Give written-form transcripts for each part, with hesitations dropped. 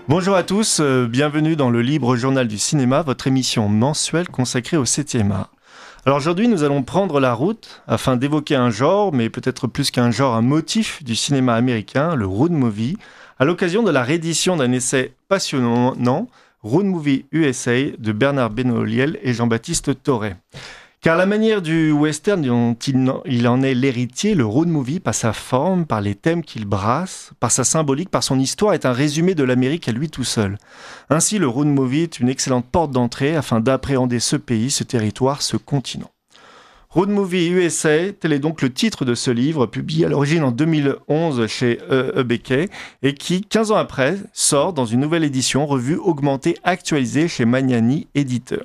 Bonjour à tous, bienvenue dans le Libre Journal du Cinéma, votre émission mensuelle consacrée au 7e art. Alors aujourd'hui, nous allons prendre la route afin d'évoquer un genre, mais peut-être plus qu'un genre, un motif du cinéma américain, le road movie, à l'occasion de la réédition d'un essai passionnant, Road Movie USA de Bernard Benoliel et Jean-Baptiste Torret. Car la manière du western dont il en est l'héritier, le road movie, par sa forme, par les thèmes qu'il brasse, par sa symbolique, par son histoire, est un résumé de l'Amérique à lui tout seul. Ainsi, le road movie est une excellente porte d'entrée afin d'appréhender ce pays, ce territoire, ce continent. Road Movie USA, tel est donc le titre de ce livre, publié à l'origine en 2011 chez Beckey, et qui, 15 ans après, sort dans une nouvelle édition, revue, augmentée, actualisée chez Magnani Éditeur.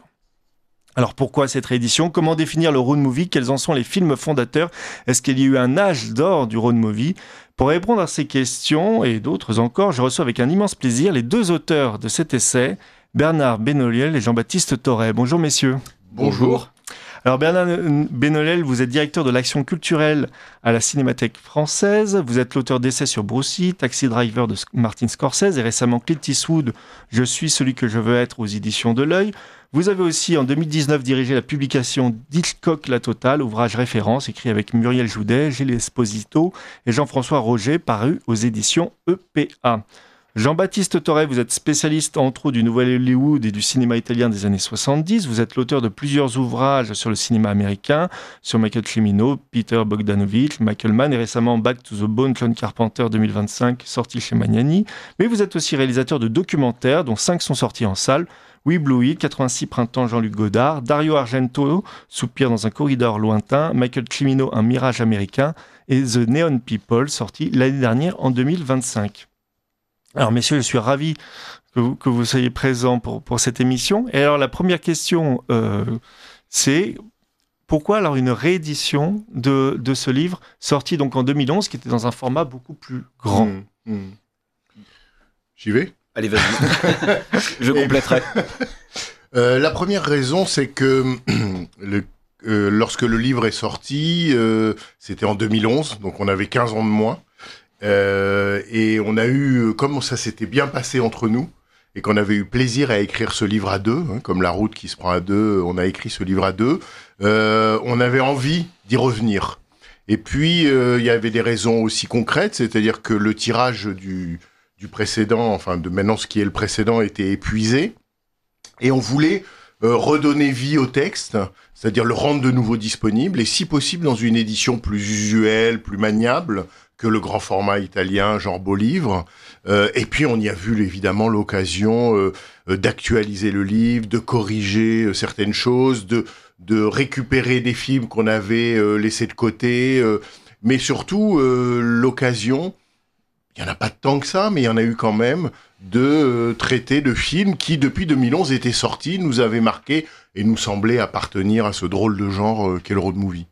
Alors pourquoi cette réédition ? Comment définir le road movie ? Quels en sont les films fondateurs ? Est-ce qu'il y a eu un âge d'or du road movie ? Pour répondre à ces questions et d'autres encore, je reçois avec un immense plaisir les deux auteurs de cet essai, Bernard Benoliel et Jean-Baptiste Torret. Bonjour messieurs. Bonjour. Alors Bernard Benoliel, vous êtes directeur de l'action culturelle à la Cinémathèque française, vous êtes l'auteur d'essais sur Bruce Lee, Taxi Driver de Martin Scorsese et récemment Clint Eastwood, Je suis celui que je veux être aux éditions de l'Œil. Vous avez aussi en 2019 dirigé la publication d'Hitchcock La Totale, ouvrage référence écrit avec Muriel Joudet, Gilles Esposito et Jean-François Roger, paru aux éditions EPA. Jean-Baptiste Torret, vous êtes spécialiste entre autres du Nouvel Hollywood et du cinéma italien des années 70. Vous êtes l'auteur de plusieurs ouvrages sur le cinéma américain, sur Michael Cimino, Peter Bogdanovich, Michael Mann et récemment Back to the Bone, John Carpenter 2025, sorti chez Magnani. Mais vous êtes aussi réalisateur de documentaires, dont 5 sont sortis en salle. We Blue It, 86 printemps, Jean-Luc Godard, Dario Argento, Soupir dans un corridor lointain, Michael Cimino, Un mirage américain et The Neon People, sorti l'année dernière en 2025. Alors messieurs, je suis ravi que vous soyez présents pour cette émission. Et alors la première question, c'est pourquoi alors une réédition de ce livre sorti donc en 2011, qui était dans un format beaucoup plus grand. J'y vais ? Allez, vas-y. Je compléterai. La première raison, c'est que lorsque le livre est sorti, c'était en 2011, donc on avait 15 ans de moins. Et on a eu, comme ça s'était bien passé entre nous, et qu'on avait eu plaisir à écrire ce livre à deux, comme La route qui se prend à deux, on a écrit ce livre à deux, on avait envie d'y revenir. Et puis, il y avait des raisons aussi concrètes, c'est-à-dire que le tirage du précédent, enfin de maintenant ce qui est le précédent, était épuisé, et on voulait redonner vie au texte, c'est-à-dire le rendre de nouveau disponible, et si possible dans une édition plus usuelle, plus maniable, que le grand format italien, genre beau livre. Et puis on y a vu évidemment l'occasion d'actualiser le livre, de corriger certaines choses, de récupérer des films qu'on avait laissés de côté, mais surtout l'occasion, il n'y en a pas tant que ça, mais il y en a eu quand même, de traiter de films qui, depuis 2011, étaient sortis, nous avaient marqués et nous semblaient appartenir à ce drôle de genre qu'est le road movie.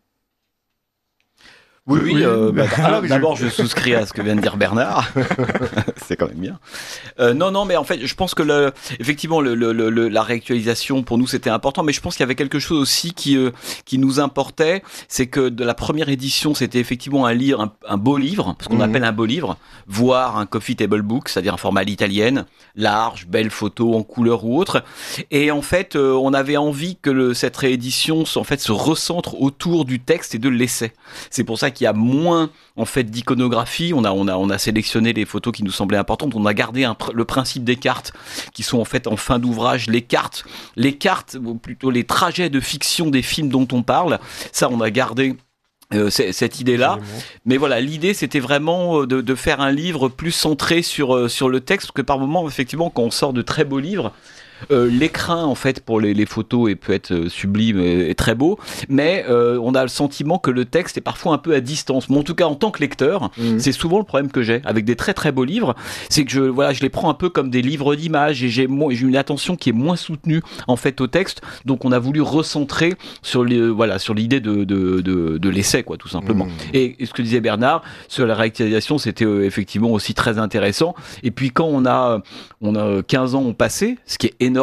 Oui, d'abord je souscris à ce que vient de dire Bernard. C'est quand même bien. Non, mais en fait, je pense que effectivement, la réactualisation pour nous c'était important, mais je pense qu'il y avait quelque chose aussi qui nous importait, c'est que de la première édition, c'était effectivement un beau livre, ce qu'on appelle un beau livre, voire un coffee table book, c'est-à-dire un format à l'italienne, large, belle photo en couleur ou autre. Et en fait, on avait envie que cette réédition en fait se recentre autour du texte et de l'essai. C'est pour ça qu'il y a moins en fait d'iconographie. On a sélectionné les photos qui nous semblaient importantes. On a gardé le principe des cartes qui sont en fait en fin d'ouvrage les cartes, ou plutôt les trajets de fiction des films dont on parle. Ça, on a gardé cette idée-là. Mais voilà, l'idée c'était vraiment de faire un livre plus centré sur le texte, parce que par moments, effectivement, quand on sort de très beaux livres, l'écrin en fait pour les photos peut être sublime et très beau, mais on a le sentiment que le texte est parfois un peu à distance. Mais en tout cas en tant que lecteur, c'est souvent le problème que j'ai avec des très très beaux livres, c'est que je les prends un peu comme des livres d'images et j'ai une attention qui est moins soutenue en fait au texte. Donc on a voulu recentrer sur l'idée de l'essai quoi, tout simplement. Et ce que disait Bernard sur la réactualisation, c'était effectivement aussi très intéressant. Et puis quand on a 15 ans ont passé, ce qui est énorme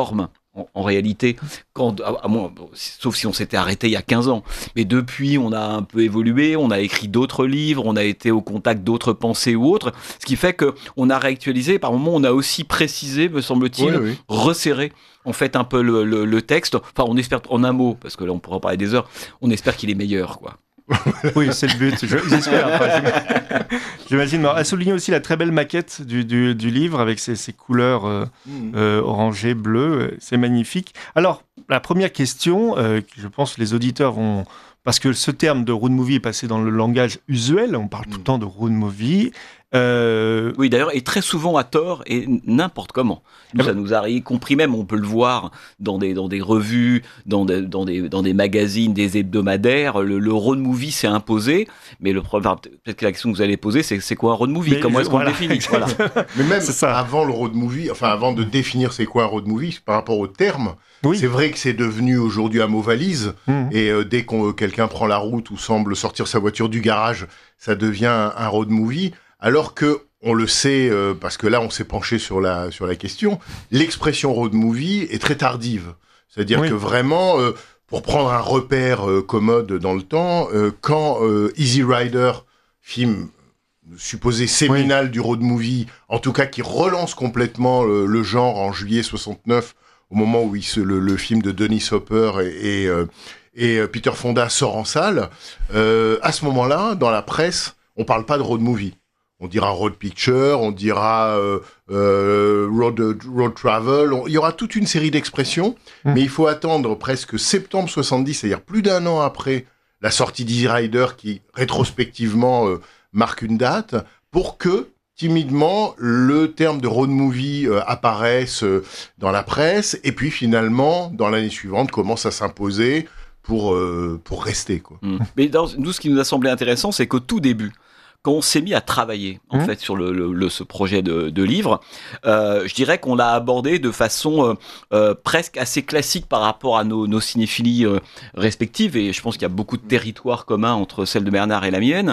En réalité, sauf si on s'était arrêté il y a 15 ans. Mais depuis, on a un peu évolué, on a écrit d'autres livres, on a été au contact d'autres pensées ou autres, ce qui fait qu'on a réactualisé. Par moments, on a aussi précisé, me semble-t-il, resserré en fait un peu le texte. Enfin, on espère, en un mot, parce que là, on pourra parler des heures, on espère qu'il est meilleur, quoi. Oui, c'est le but, j'espère. J'imagine. À souligner aussi la très belle maquette du livre avec ses couleurs orangées, bleues. C'est magnifique. Alors, la première question, je pense que les auditeurs vont... Parce que ce terme de road movie est passé dans le langage usuel, on parle tout le temps de road movie. Oui, d'ailleurs, et très souvent à tort et n'importe comment. Nous, ça nous arrive, y compris même, on peut le voir dans des revues, dans des magazines, des hebdomadaires. Le road movie s'est imposé, mais peut-être que la question que vous allez poser, c'est quoi un road movie ? Comment est-ce qu'on le définit ? Voilà. Mais même avant le road movie, enfin avant de définir c'est quoi un road movie, par rapport au terme, c'est vrai que c'est devenu aujourd'hui un mot valise, et dès que quelqu'un prend la route ou semble sortir sa voiture du garage, ça devient un road movie. Alors que, on le sait, parce que là on s'est penché sur la question, l'expression road movie est très tardive. C'est-à-dire que vraiment, pour prendre un repère commode dans le temps, quand Easy Rider, film supposé séminal du road movie, en tout cas qui relance complètement le genre en juillet 69, au moment où le film de Dennis Hopper et Peter Fonda sort en salle, à ce moment-là, dans la presse, on parle pas de road movie. On dira road picture, on dira road travel, il y aura toute une série d'expressions, mais il faut attendre presque septembre 70, c'est-à-dire plus d'un an après la sortie d'Easy Rider qui, rétrospectivement, marque une date, pour que, timidement, le terme de road movie apparaisse dans la presse, et puis finalement, dans l'année suivante, commence à s'imposer pour rester, quoi. Mais nous, ce qui nous a semblé intéressant, c'est qu'au tout début, quand on s'est mis à travailler en fait sur ce projet de livre, je dirais qu'on l'a abordé de façon presque assez classique par rapport à nos cinéphilies respectives, et je pense qu'il y a beaucoup de territoires communs entre celle de Bernard et la mienne.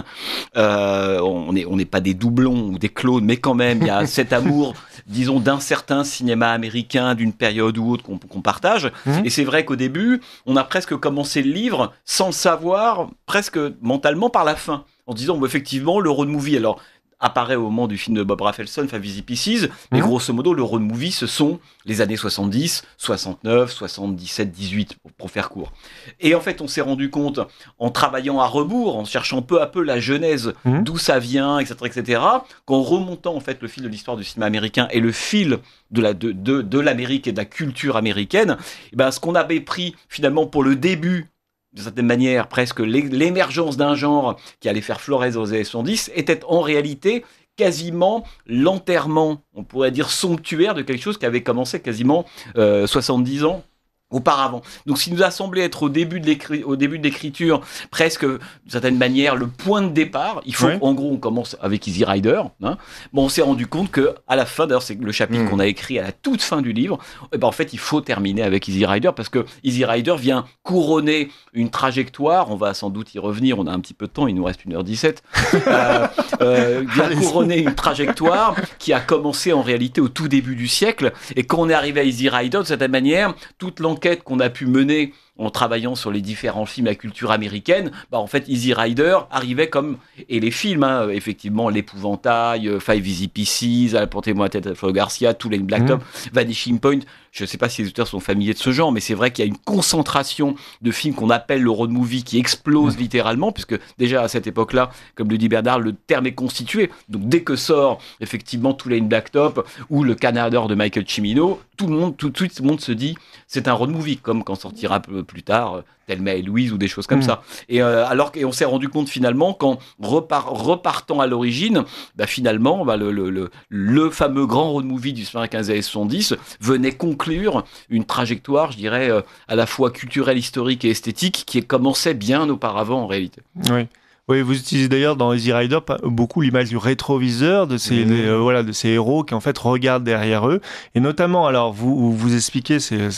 On n'est pas des doublons ou des clones, mais quand même il y a cet amour, disons, d'un certain cinéma américain d'une période ou autre qu'on partage. Et c'est vrai qu'au début, on a presque commencé le livre sans le savoir, presque mentalement par la fin, en disant, effectivement, le road movie, alors, apparaît au moment du film de Bob Rafelson, Five Easy Pieces, mais grosso modo, le road movie, ce sont les années 70, 69, 77, 18, pour faire court. Et en fait, on s'est rendu compte, en travaillant à rebours, en cherchant peu à peu la genèse, d'où ça vient, etc., qu'en remontant, en fait, le fil de l'histoire du cinéma américain et le fil de l'Amérique et de la culture américaine, ce qu'on avait pris, finalement, pour le début, de certaine manière, presque l'émergence d'un genre qui allait faire florès aux années 70, était en réalité quasiment l'enterrement, on pourrait dire somptuaire, de quelque chose qui avait commencé quasiment 70 ans auparavant. Donc, ce qui nous a semblé être au début de l'écriture, presque, d'une certaine manière, le point de départ. Il faut, en gros, on commence avec Easy Rider. On s'est rendu compte que, à la fin, d'ailleurs, c'est le chapitre qu'on a écrit à la toute fin du livre, en fait, il faut terminer avec Easy Rider, parce que Easy Rider vient couronner une trajectoire. On va sans doute y revenir, on a un petit peu de temps, il nous reste 1h17. Vient couronner une trajectoire qui a commencé, en réalité, au tout début du siècle. Et quand on est arrivé à Easy Rider, de certaine manière, toute l'enquête qu'on a pu mener en travaillant sur les différents films à culture américaine, en fait, Easy Rider arrivait comme... Et les films, effectivement, L'Épouvantail, Five Easy Pieces, Apportez-moi la tête à Flo Garcia, Tulane Blacktop, Vanishing Point. Je ne sais pas si les auteurs sont familiers de ce genre, mais c'est vrai qu'il y a une concentration de films qu'on appelle le road movie qui explose littéralement, puisque déjà à cette époque-là, comme le dit Bernard, le terme est constitué. Donc dès que sort effectivement Tulane Blacktop ou Le Canardeur de Michael Cimino, tout de suite, tout le monde se dit c'est un road movie, comme quand sortira plus tard Thelma et Louise ou des choses comme ça. Et on s'est rendu compte finalement qu'en repartant à l'origine, finalement, le fameux grand road movie du cinéma 15 années 70 venait conclure une trajectoire, je dirais, à la fois culturelle, historique et esthétique qui commençait bien auparavant en réalité. Oui, vous utilisez d'ailleurs dans Easy Rider beaucoup l'image du rétroviseur de ces héros qui en fait regardent derrière eux, et notamment, alors vous expliquez, c'est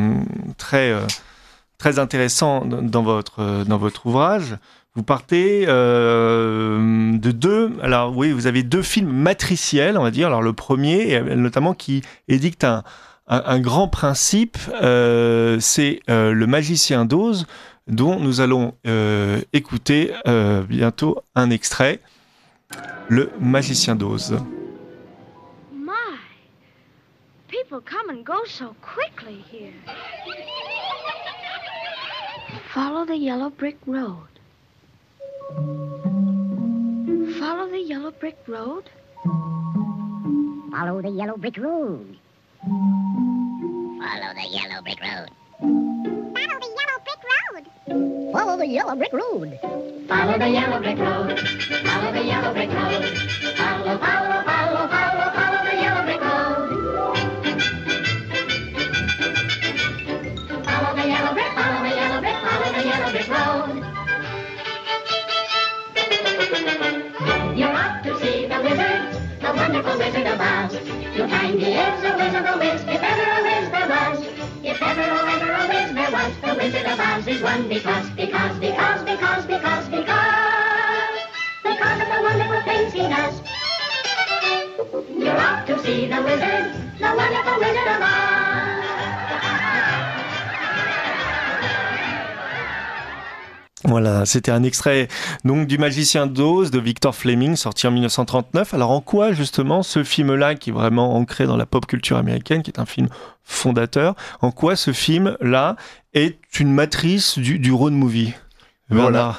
très intéressant dans votre ouvrage. Vous partez de deux. Alors oui, vous avez deux films matriciels, on va dire. Alors le premier, notamment, qui édicte un grand principe, c'est le magicien d'Oz, dont nous allons écouter bientôt un extrait. Le magicien d'Oz. My, people come and go so quickly here. Follow the yellow brick road. Follow the yellow brick road. Follow the yellow brick road. Follow the yellow brick road. Follow the yellow brick road. Follow the yellow brick road. Follow the yellow brick road. Follow, follow, follow, follow, follow the yellow brick road. Follow the yellow brick, follow the yellow brick, follow the yellow brick road. You're off to see the wizard, the wonderful Wizard of Oz. You'll find he is a wizard, a whiz, if ever a whiz there was. If ever, oh, ever a whiz there was, the Wizard of Oz is one because of the wonderful things he does. You're off to see the wizard, the wonderful Wizard of Oz. Voilà, c'était un extrait donc du Magicien d'Oz de Victor Fleming, sorti en 1939. Alors en quoi justement ce film-là, qui est vraiment ancré dans la pop culture américaine, qui est un film fondateur, en quoi ce film-là est une matrice du road movie? Voilà.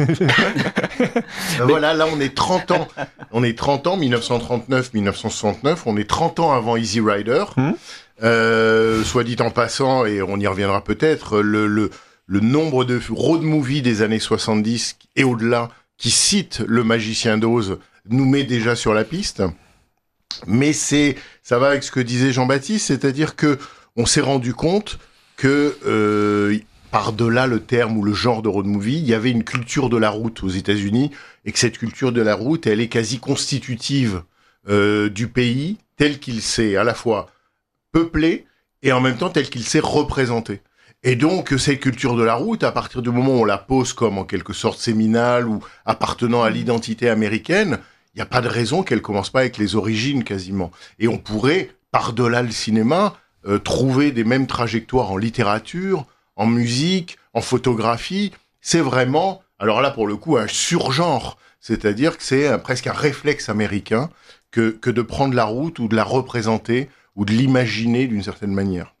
Voilà, là on est 30 ans. On est 30 ans, 1939-1969, on est 30 ans avant Easy Rider. Soit dit en passant, et on y reviendra peut-être, le nombre de road movies des années 70 et au-delà qui citent le Magicien d'Oz nous met déjà sur la piste. Mais ça va avec ce que disait Jean-Baptiste, c'est-à-dire que on s'est rendu compte que par-delà le terme ou le genre de road movie, il y avait une culture de la route aux États-Unis et que cette culture de la route, elle est quasi constitutive du pays tel qu'il s'est à la fois peuplé et en même temps tel qu'il s'est représenté. Et donc, cette culture de la route, à partir du moment où on la pose comme en quelque sorte séminale ou appartenant à l'identité américaine, il n'y a pas de raison qu'elle commence pas avec les origines quasiment. Et on pourrait, par-delà le cinéma, trouver des mêmes trajectoires en littérature, en musique, en photographie. C'est vraiment, alors là pour le coup, un surgenre. C'est-à-dire que c'est presque un réflexe américain que de prendre la route ou de la représenter ou de l'imaginer d'une certaine manière.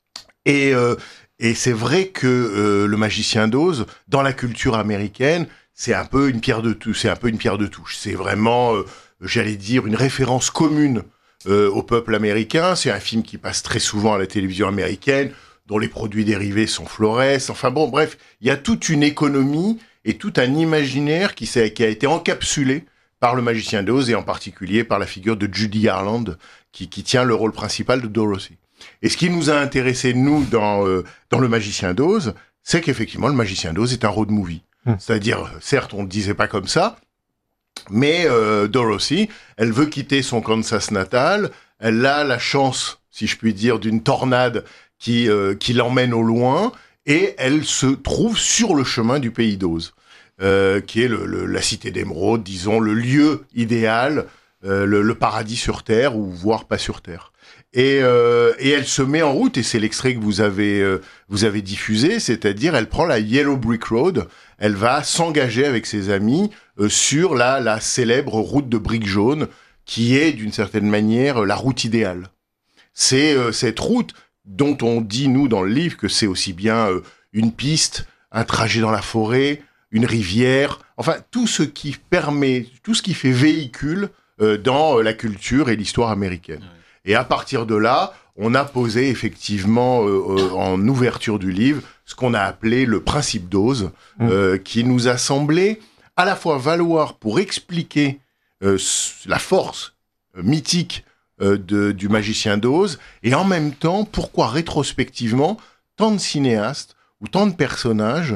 Et c'est vrai que le Magicien d'Oz, dans la culture américaine, c'est un peu une pierre de touche. C'est vraiment, j'allais dire, une référence commune au peuple américain. C'est un film qui passe très souvent à la télévision américaine, dont les produits dérivés sont Flores. Enfin bon, bref, il y a toute une économie et tout un imaginaire qui a été encapsulé par le Magicien d'Oz et en particulier par la figure de Judy Garland qui tient le rôle principal de Dorothy. Et ce qui nous a intéressé, nous, dans le Magicien d'Oz, c'est qu'effectivement, le Magicien d'Oz est un road movie. C'est-à-dire, certes, on ne le disait pas comme ça, mais Dorothy, elle veut quitter son Kansas natal, elle a la chance, si je puis dire, d'une tornade qui l'emmène au loin, et elle se trouve sur le chemin du pays d'Oz, qui est la cité d'émeraude, disons, le lieu idéal, le paradis sur Terre, ou voire pas sur Terre. Et elle se met en route, et c'est l'extrait que vous avez diffusé, c'est-à-dire elle prend la Yellow Brick Road, elle va s'engager avec ses amis sur la célèbre route de briques jaunes, qui est d'une certaine manière la route idéale. C'est cette route dont on dit, nous, dans le livre, que c'est aussi bien une piste, un trajet dans la forêt, une rivière, enfin tout ce qui fait véhicule dans la culture et l'histoire américaine. Et à partir de là, on a posé effectivement en ouverture du livre ce qu'on a appelé le principe d'Oz, qui nous a semblé à la fois valoir pour expliquer la force mythique du Magicien d'Oz, et en même temps, pourquoi rétrospectivement, tant de cinéastes ou tant de personnages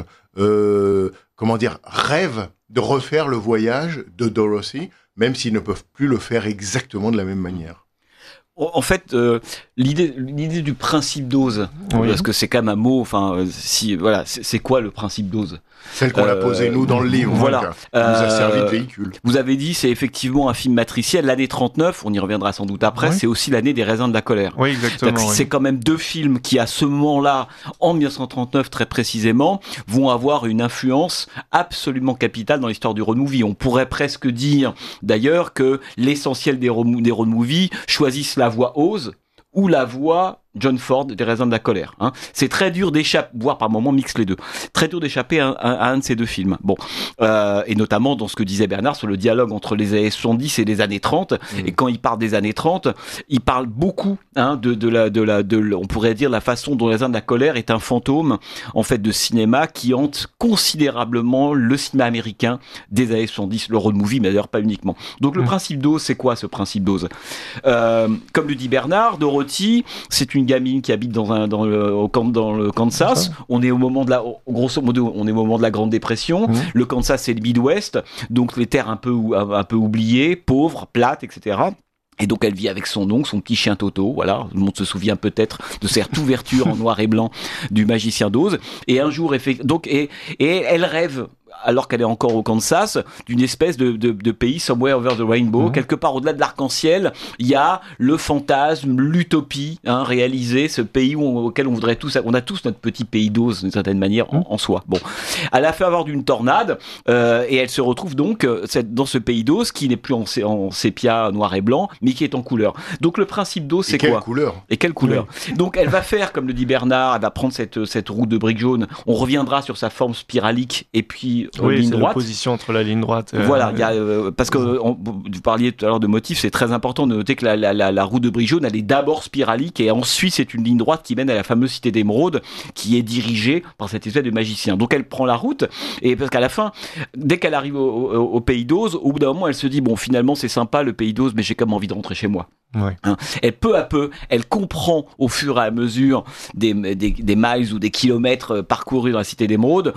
rêvent de refaire le voyage de Dorothy, même s'ils ne peuvent plus le faire exactement de la même manière. En fait, l'idée du principe dose, parce que c'est quand même un mot. Enfin, c'est quoi le principe dose ? Celle qu'on a posée nous dans le livre. Voilà. Qui nous a servi de véhicule. Vous avez dit, c'est effectivement un film matriciel. L'année 39, on y reviendra sans doute après. C'est aussi l'année des raisins de la colère. Oui, exactement. C'est quand même 2 films qui, à ce moment-là, en 1939 très précisément, vont avoir une influence absolument capitale dans l'histoire du road movie. On pourrait presque dire, d'ailleurs, que l'essentiel des road movies choisissent la voie Oz ou la voie John Ford des raisins de la colère. C'est très dur d'échapper, voire par moments mixe les deux. Très dur d'échapper à un de ces 2 films. Bon, et notamment dans ce que disait Bernard sur le dialogue entre les années 70 et les années 30. Et quand il parle des années 30, il parle beaucoup on pourrait dire la façon dont les raisins de la colère est un fantôme en fait de cinéma qui hante considérablement le cinéma américain des années 70, le road movie, mais d'ailleurs pas uniquement. Donc le principe dose, c'est quoi ce principe dose ? Comme le dit Bernard, Dorothy, c'est une gamine qui habite dans le Kansas. On est au moment grosso modo, on est au moment de la Grande Dépression. Le Kansas, c'est le Midwest, donc les terres un peu oubliées, pauvres, plates, etc. Et donc elle vit avec son oncle, son petit chien Toto, voilà. Le monde se souvient peut-être de cette ouverture en noir et blanc du Magicien d'Oz. Et un jour, et elle rêve, alors qu'elle est encore au Kansas, d'une espèce de pays somewhere over the rainbow, quelque part au-delà de l'arc-en-ciel, il y a le fantasme, l'utopie, réalisée, ce pays auquel on voudrait tous, on a tous notre petit pays d'Oz d'une certaine manière en soi. Bon, elle a fait avoir d'une tornade et elle se retrouve donc dans ce pays d'Oz qui n'est plus en sépia noir et blanc, mais qui est en couleur. Donc le principe d'Oz, c'est quoi ? Et quelle couleur ? Donc elle va faire, comme le dit Bernard, elle va prendre cette roue de briques jaunes. On reviendra sur sa forme spiralique et puis ligne droite. L'opposition entre la ligne droite. Voilà, parce que vous parliez tout à l'heure de motifs, c'est très important de noter que la roue de briques jaunes, elle est d'abord spiralique et ensuite c'est une ligne droite qui mène à la fameuse cité d'émeraude qui est dirigée par cette espèce de magicien. Donc elle prend la route et parce qu'à la fin, dès qu'elle arrive au pays d'Oz, au bout d'un moment, elle se dit bon, finalement c'est sympa le pays d'Oz, mais j'ai quand même envie de rentrer chez moi. Et peu à peu, elle comprend au fur et à mesure des miles ou des kilomètres parcourus dans la cité d'émeraude,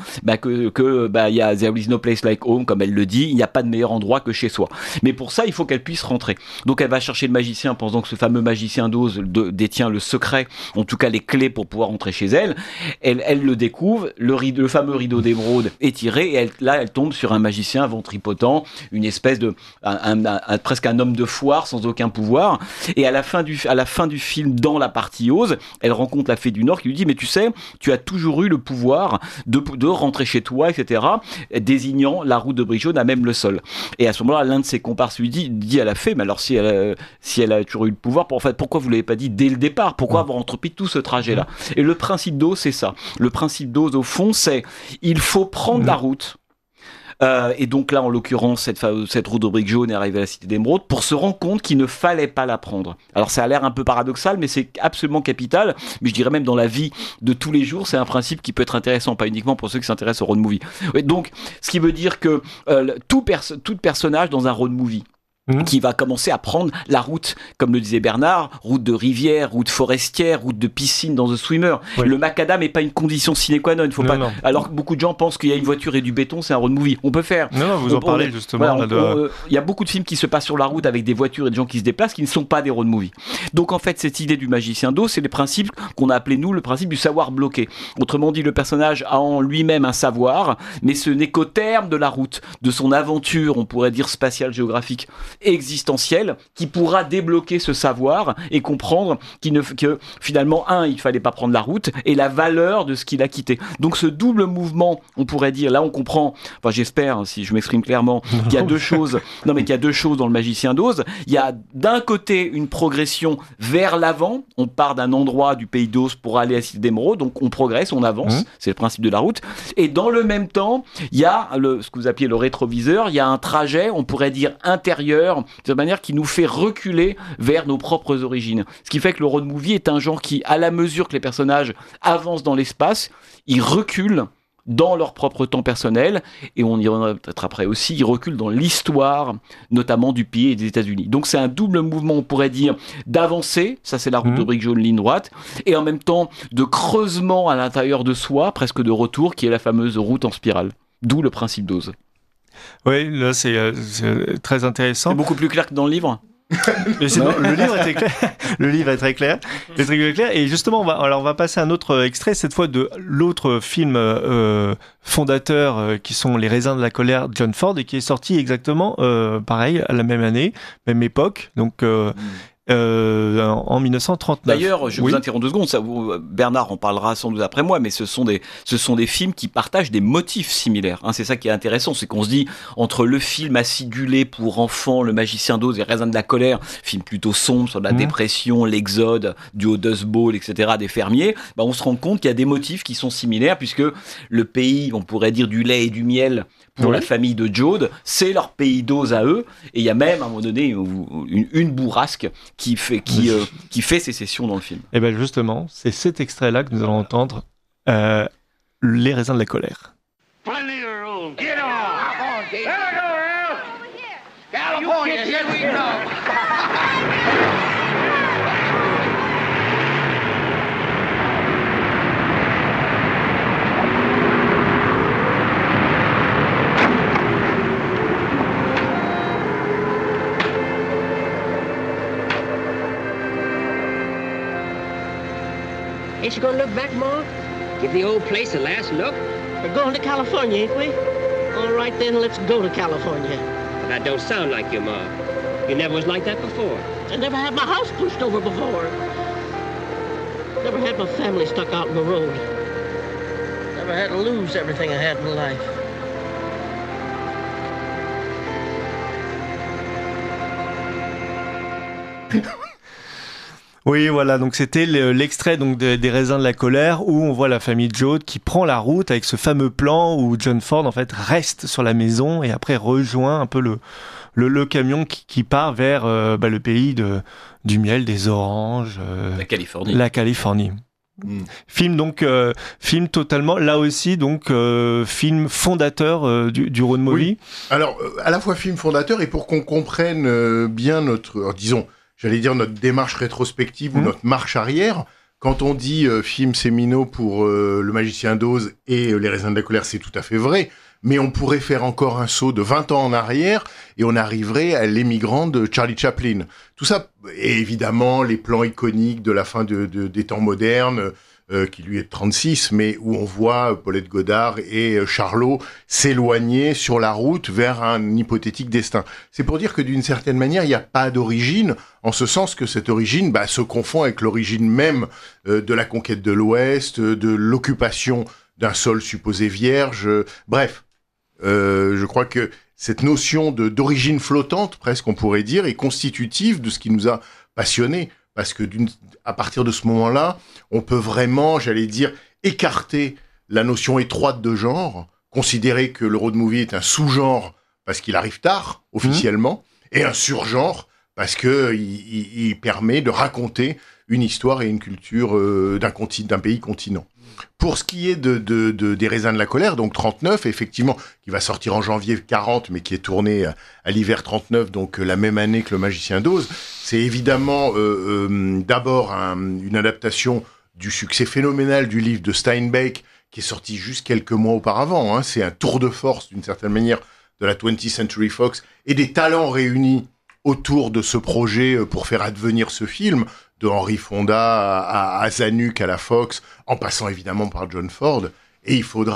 que il y a there is no place like home, comme elle le dit, il n'y a pas de meilleur endroit que chez soi. Mais pour ça, il faut qu'elle puisse rentrer. Donc elle va chercher le magicien, pensant que ce fameux magicien d'Oz détient le secret, en tout cas les clés pour pouvoir rentrer chez elle. Elle le découvre, le fameux rideau d'émeraude est tiré, et elle tombe sur un magicien ventripotent, une espèce de presque un homme de foire sans aucun pouvoir. Et à la fin du film, dans la partie Oz, elle rencontre la fée du Nord qui lui dit mais tu sais, tu as toujours eu le pouvoir de rentrer chez toi, etc., désignant la roue de briques jaunes à même le sol. Et à ce moment-là, l'un de ses comparses lui dit à la fée, mais alors si elle a toujours eu le pouvoir, pourquoi vous l'avez pas dit dès le départ ? Pourquoi avoir entrepris tout ce trajet-là ? Et le principe d'Oz, c'est ça. Le principe d'Oz, au fond, c'est il faut prendre la route. Et donc là, en l'occurrence, cette roue de briques jaunes est arrivée à la cité d'émeraude pour se rendre compte qu'il ne fallait pas la prendre. Alors ça a l'air un peu paradoxal, mais c'est absolument capital. Mais je dirais même dans la vie de tous les jours, c'est un principe qui peut être intéressant, pas uniquement pour ceux qui s'intéressent au road movie. Et donc, ce qui veut dire que tout personnage dans un road movie qui va commencer à prendre la route, comme le disait Bernard, route de rivière, route forestière, route de piscine dans The Swimmer. Oui. Le macadam n'est pas une condition sine qua non. Non. Alors que beaucoup de gens pensent qu'il y a une voiture et du béton, c'est un road movie. On peut faire. Non, vous en parlez justement. Il y a beaucoup de films qui se passent sur la route avec des voitures et des gens qui se déplacent qui ne sont pas des road movies. Donc en fait, cette idée du magicien d'Oz, c'est le principe qu'on a appelé nous le principe du savoir bloqué. Autrement dit, le personnage a en lui-même un savoir, mais ce n'est qu'au terme de la route, de son aventure, on pourrait dire spatiale, géographique, existentielle, qui pourra débloquer ce savoir et comprendre que finalement, il fallait pas prendre la route, et la valeur de ce qu'il a quitté. Donc ce double mouvement, on pourrait dire, là on comprend, enfin j'espère, si je m'exprime clairement, qu'il y a deux choses, qu'il y a deux choses dans le magicien d'Oz. Il y a d'un côté une progression vers l'avant, on part d'un endroit du pays d'Oz pour aller à la cité d'émeraude, donc on progresse, on avance, c'est le principe de la route, et dans le même temps, il y a ce que vous appelez le rétroviseur, il y a un trajet, on pourrait dire intérieur, de manière qui nous fait reculer vers nos propres origines. Ce qui fait que le road movie est un genre qui, à la mesure que les personnages avancent dans l'espace, ils reculent dans leur propre temps personnel, et on y reviendra peut-être après aussi, ils reculent dans l'histoire, notamment du pays et des États-Unis. Donc c'est un double mouvement, on pourrait dire, d'avancer, ça c'est la route de briques jaunes, ligne droite, et en même temps de creusement à l'intérieur de soi, presque de retour, qui est la fameuse route en spirale. D'où le principe d'Oz. Oui, là c'est très intéressant. C'est beaucoup plus clair que dans le livre ? Mais le livre est très clair. Le livre est très clair. C'est très clair. Et justement, on va passer à un autre extrait, cette fois de l'autre film fondateur qui sont Les raisins de la colère de John Ford et qui est sorti exactement pareil à la même année, même époque. Donc en 1939. D'ailleurs, je vous interromps 2 secondes. Bernard en parlera sans doute après moi, mais ce sont des films qui partagent des motifs similaires. C'est ça qui est intéressant, c'est qu'on se dit entre le film acidulé pour enfants, Le Magicien d'Oz et Raisins de la colère, film plutôt sombre sur la dépression, l'exode, du haut Dust Bowl, etc., des fermiers, on se rend compte qu'il y a des motifs qui sont similaires puisque le pays, on pourrait dire du lait et du miel. Pour la famille de Joad, c'est leur pays d'Oz à eux, et il y a même à un moment donné une bourrasque qui fait sécession dans le film. Et bien justement, c'est cet extrait-là que nous allons entendre, Les raisins de la colère. Plenty of room. Get on. There we go, Earl. California, here we go. Ain't you gonna look back, Ma? Give the old place a last look? We're going to California, ain't we? All right, then, let's go to California. But that don't sound like you, Ma. You never was like that before. I never had my house pushed over before. Never had my family stuck out in the road. Never had to lose everything I had in life. Oui, voilà, donc c'était l'extrait donc des raisins de la colère où on voit la famille Joad qui prend la route avec ce fameux plan où John Ford en fait reste sur la maison et après rejoint un peu le camion qui part vers le pays du miel, des oranges, la Californie. Film totalement là aussi donc film fondateur du road movie. Oui. Alors à la fois film fondateur et pour qu'on comprenne bien notre démarche rétrospective ou notre marche arrière. Quand on dit films séminaux pour Le Magicien d'Oz et Les raisins de la colère, c'est tout à fait vrai. Mais on pourrait faire encore un saut de 20 ans en arrière et on arriverait à L'Émigrant de Charlie Chaplin. Tout ça, et évidemment, les plans iconiques de la fin des temps modernes, qui lui est de 36, mais où on voit Paulette Goddard et Charlot s'éloigner sur la route vers un hypothétique destin. C'est pour dire que d'une certaine manière, il n'y a pas d'origine, en ce sens que cette origine se confond avec l'origine même de la conquête de l'Ouest, de l'occupation d'un sol supposé vierge, bref. Je crois que cette notion d'origine flottante, presque on pourrait dire, est constitutive de ce qui nous a passionnés. Parce que à partir de ce moment-là, on peut vraiment, écarter la notion étroite de genre, considérer que le road movie est un sous-genre parce qu'il arrive tard, officiellement, et un surgenre parce que il permet de raconter une histoire et une culture d'un pays continent. Pour ce qui est des raisins de la colère, donc 39, effectivement, qui va sortir en janvier 40, mais qui est tourné à l'hiver 39, donc la même année que Le Magicien d'Oz, c'est évidemment d'abord une adaptation du succès phénoménal du livre de Steinbeck, qui est sorti juste quelques mois auparavant. C'est un tour de force, d'une certaine manière, de la 20th Century Fox, et des talents réunis autour de ce projet pour faire advenir ce film, de Henry Fonda à Zanuck à la Fox, en passant évidemment par John Ford. Et il faut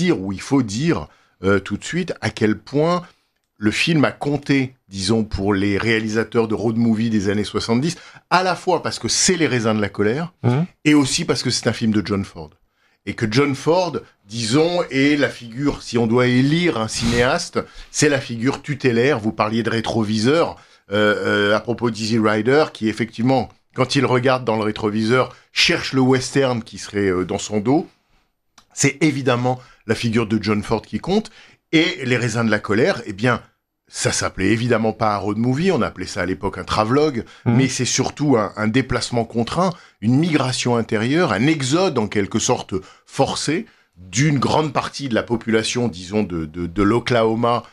dire tout de suite à quel point le film a compté, disons, pour les réalisateurs de road movie des années 70, à la fois parce que c'est Les raisins de la colère, et aussi parce que c'est un film de John Ford. Et que John Ford, disons, est la figure, si on doit élire un cinéaste, c'est la figure tutélaire. Vous parliez de rétroviseur, à propos d'Easy Rider, qui effectivement, quand il regarde dans le rétroviseur, cherche le western qui serait dans son dos. C'est évidemment la figure de John Ford qui compte. Et Les raisins de la colère, ça s'appelait évidemment pas un road movie, on appelait ça à l'époque un travelogue, mais c'est surtout un déplacement contraint, une migration intérieure, un exode en quelque sorte forcé d'une grande partie de la population, disons, de l'Oklahoma,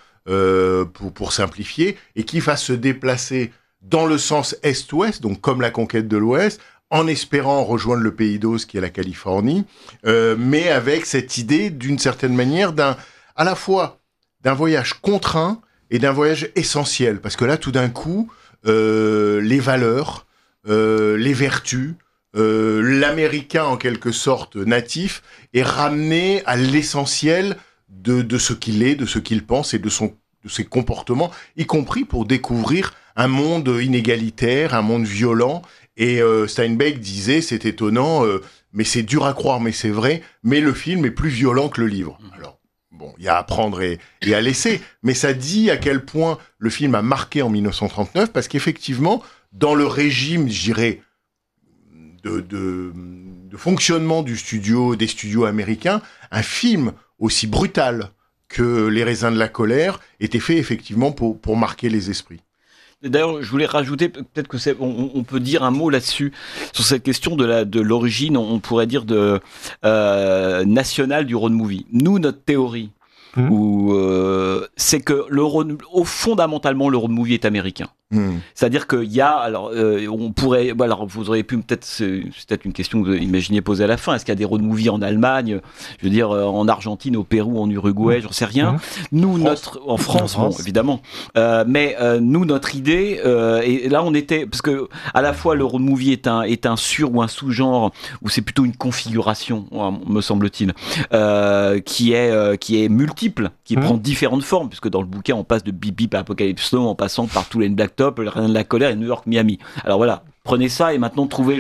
pour simplifier, et qui va se déplacer dans le sens est-ouest, donc comme la conquête de l'Ouest, en espérant rejoindre le pays d'Oz qui est la Californie, mais avec cette idée, d'une certaine manière, à la fois d'un voyage contraint et d'un voyage essentiel. Parce que là, tout d'un coup, les valeurs, les vertus, l'américain en quelque sorte natif est ramené à l'essentiel de ce qu'il est, de ce qu'il pense et de ses comportements, y compris pour découvrir un monde inégalitaire, un monde violent. Et Steinbeck disait, c'est étonnant, mais c'est dur à croire, mais c'est vrai, mais le film est plus violent que le livre. Alors, bon, il y a à prendre et à laisser, mais ça dit à quel point le film a marqué en 1939, parce qu'effectivement, dans le régime, je dirais, de fonctionnement des studios américains, un film aussi brutal que Les raisins de la colère était fait effectivement pour marquer les esprits. D'ailleurs, je voulais rajouter, peut-être que on peut dire un mot là-dessus, sur cette question de l'origine, on pourrait dire nationale du road movie. Nous, notre théorie, c'est que fondamentalement, le road movie est américain. C'est-à-dire qu'il y a, alors, on pourrait, alors vous auriez pu peut-être, c'est peut-être une question que vous imaginez poser à la fin. Est-ce qu'il y a des road movies en Allemagne, je veux dire, en Argentine, au Pérou, en Uruguay, j'en sais rien. Nous, en France, bon, évidemment. Mais nous, notre idée, et là, on était, parce que à la fois le road movie est un sur ou un sous-genre, ou c'est plutôt une configuration, me semble-t-il, qui est multiple, qui prend différentes formes, puisque dans le bouquin, on passe de Bip Bip à Apocalypse Now, en passant par tous les Black le Rayon de la colère et New York, Miami. Alors voilà, prenez ça et maintenant trouvez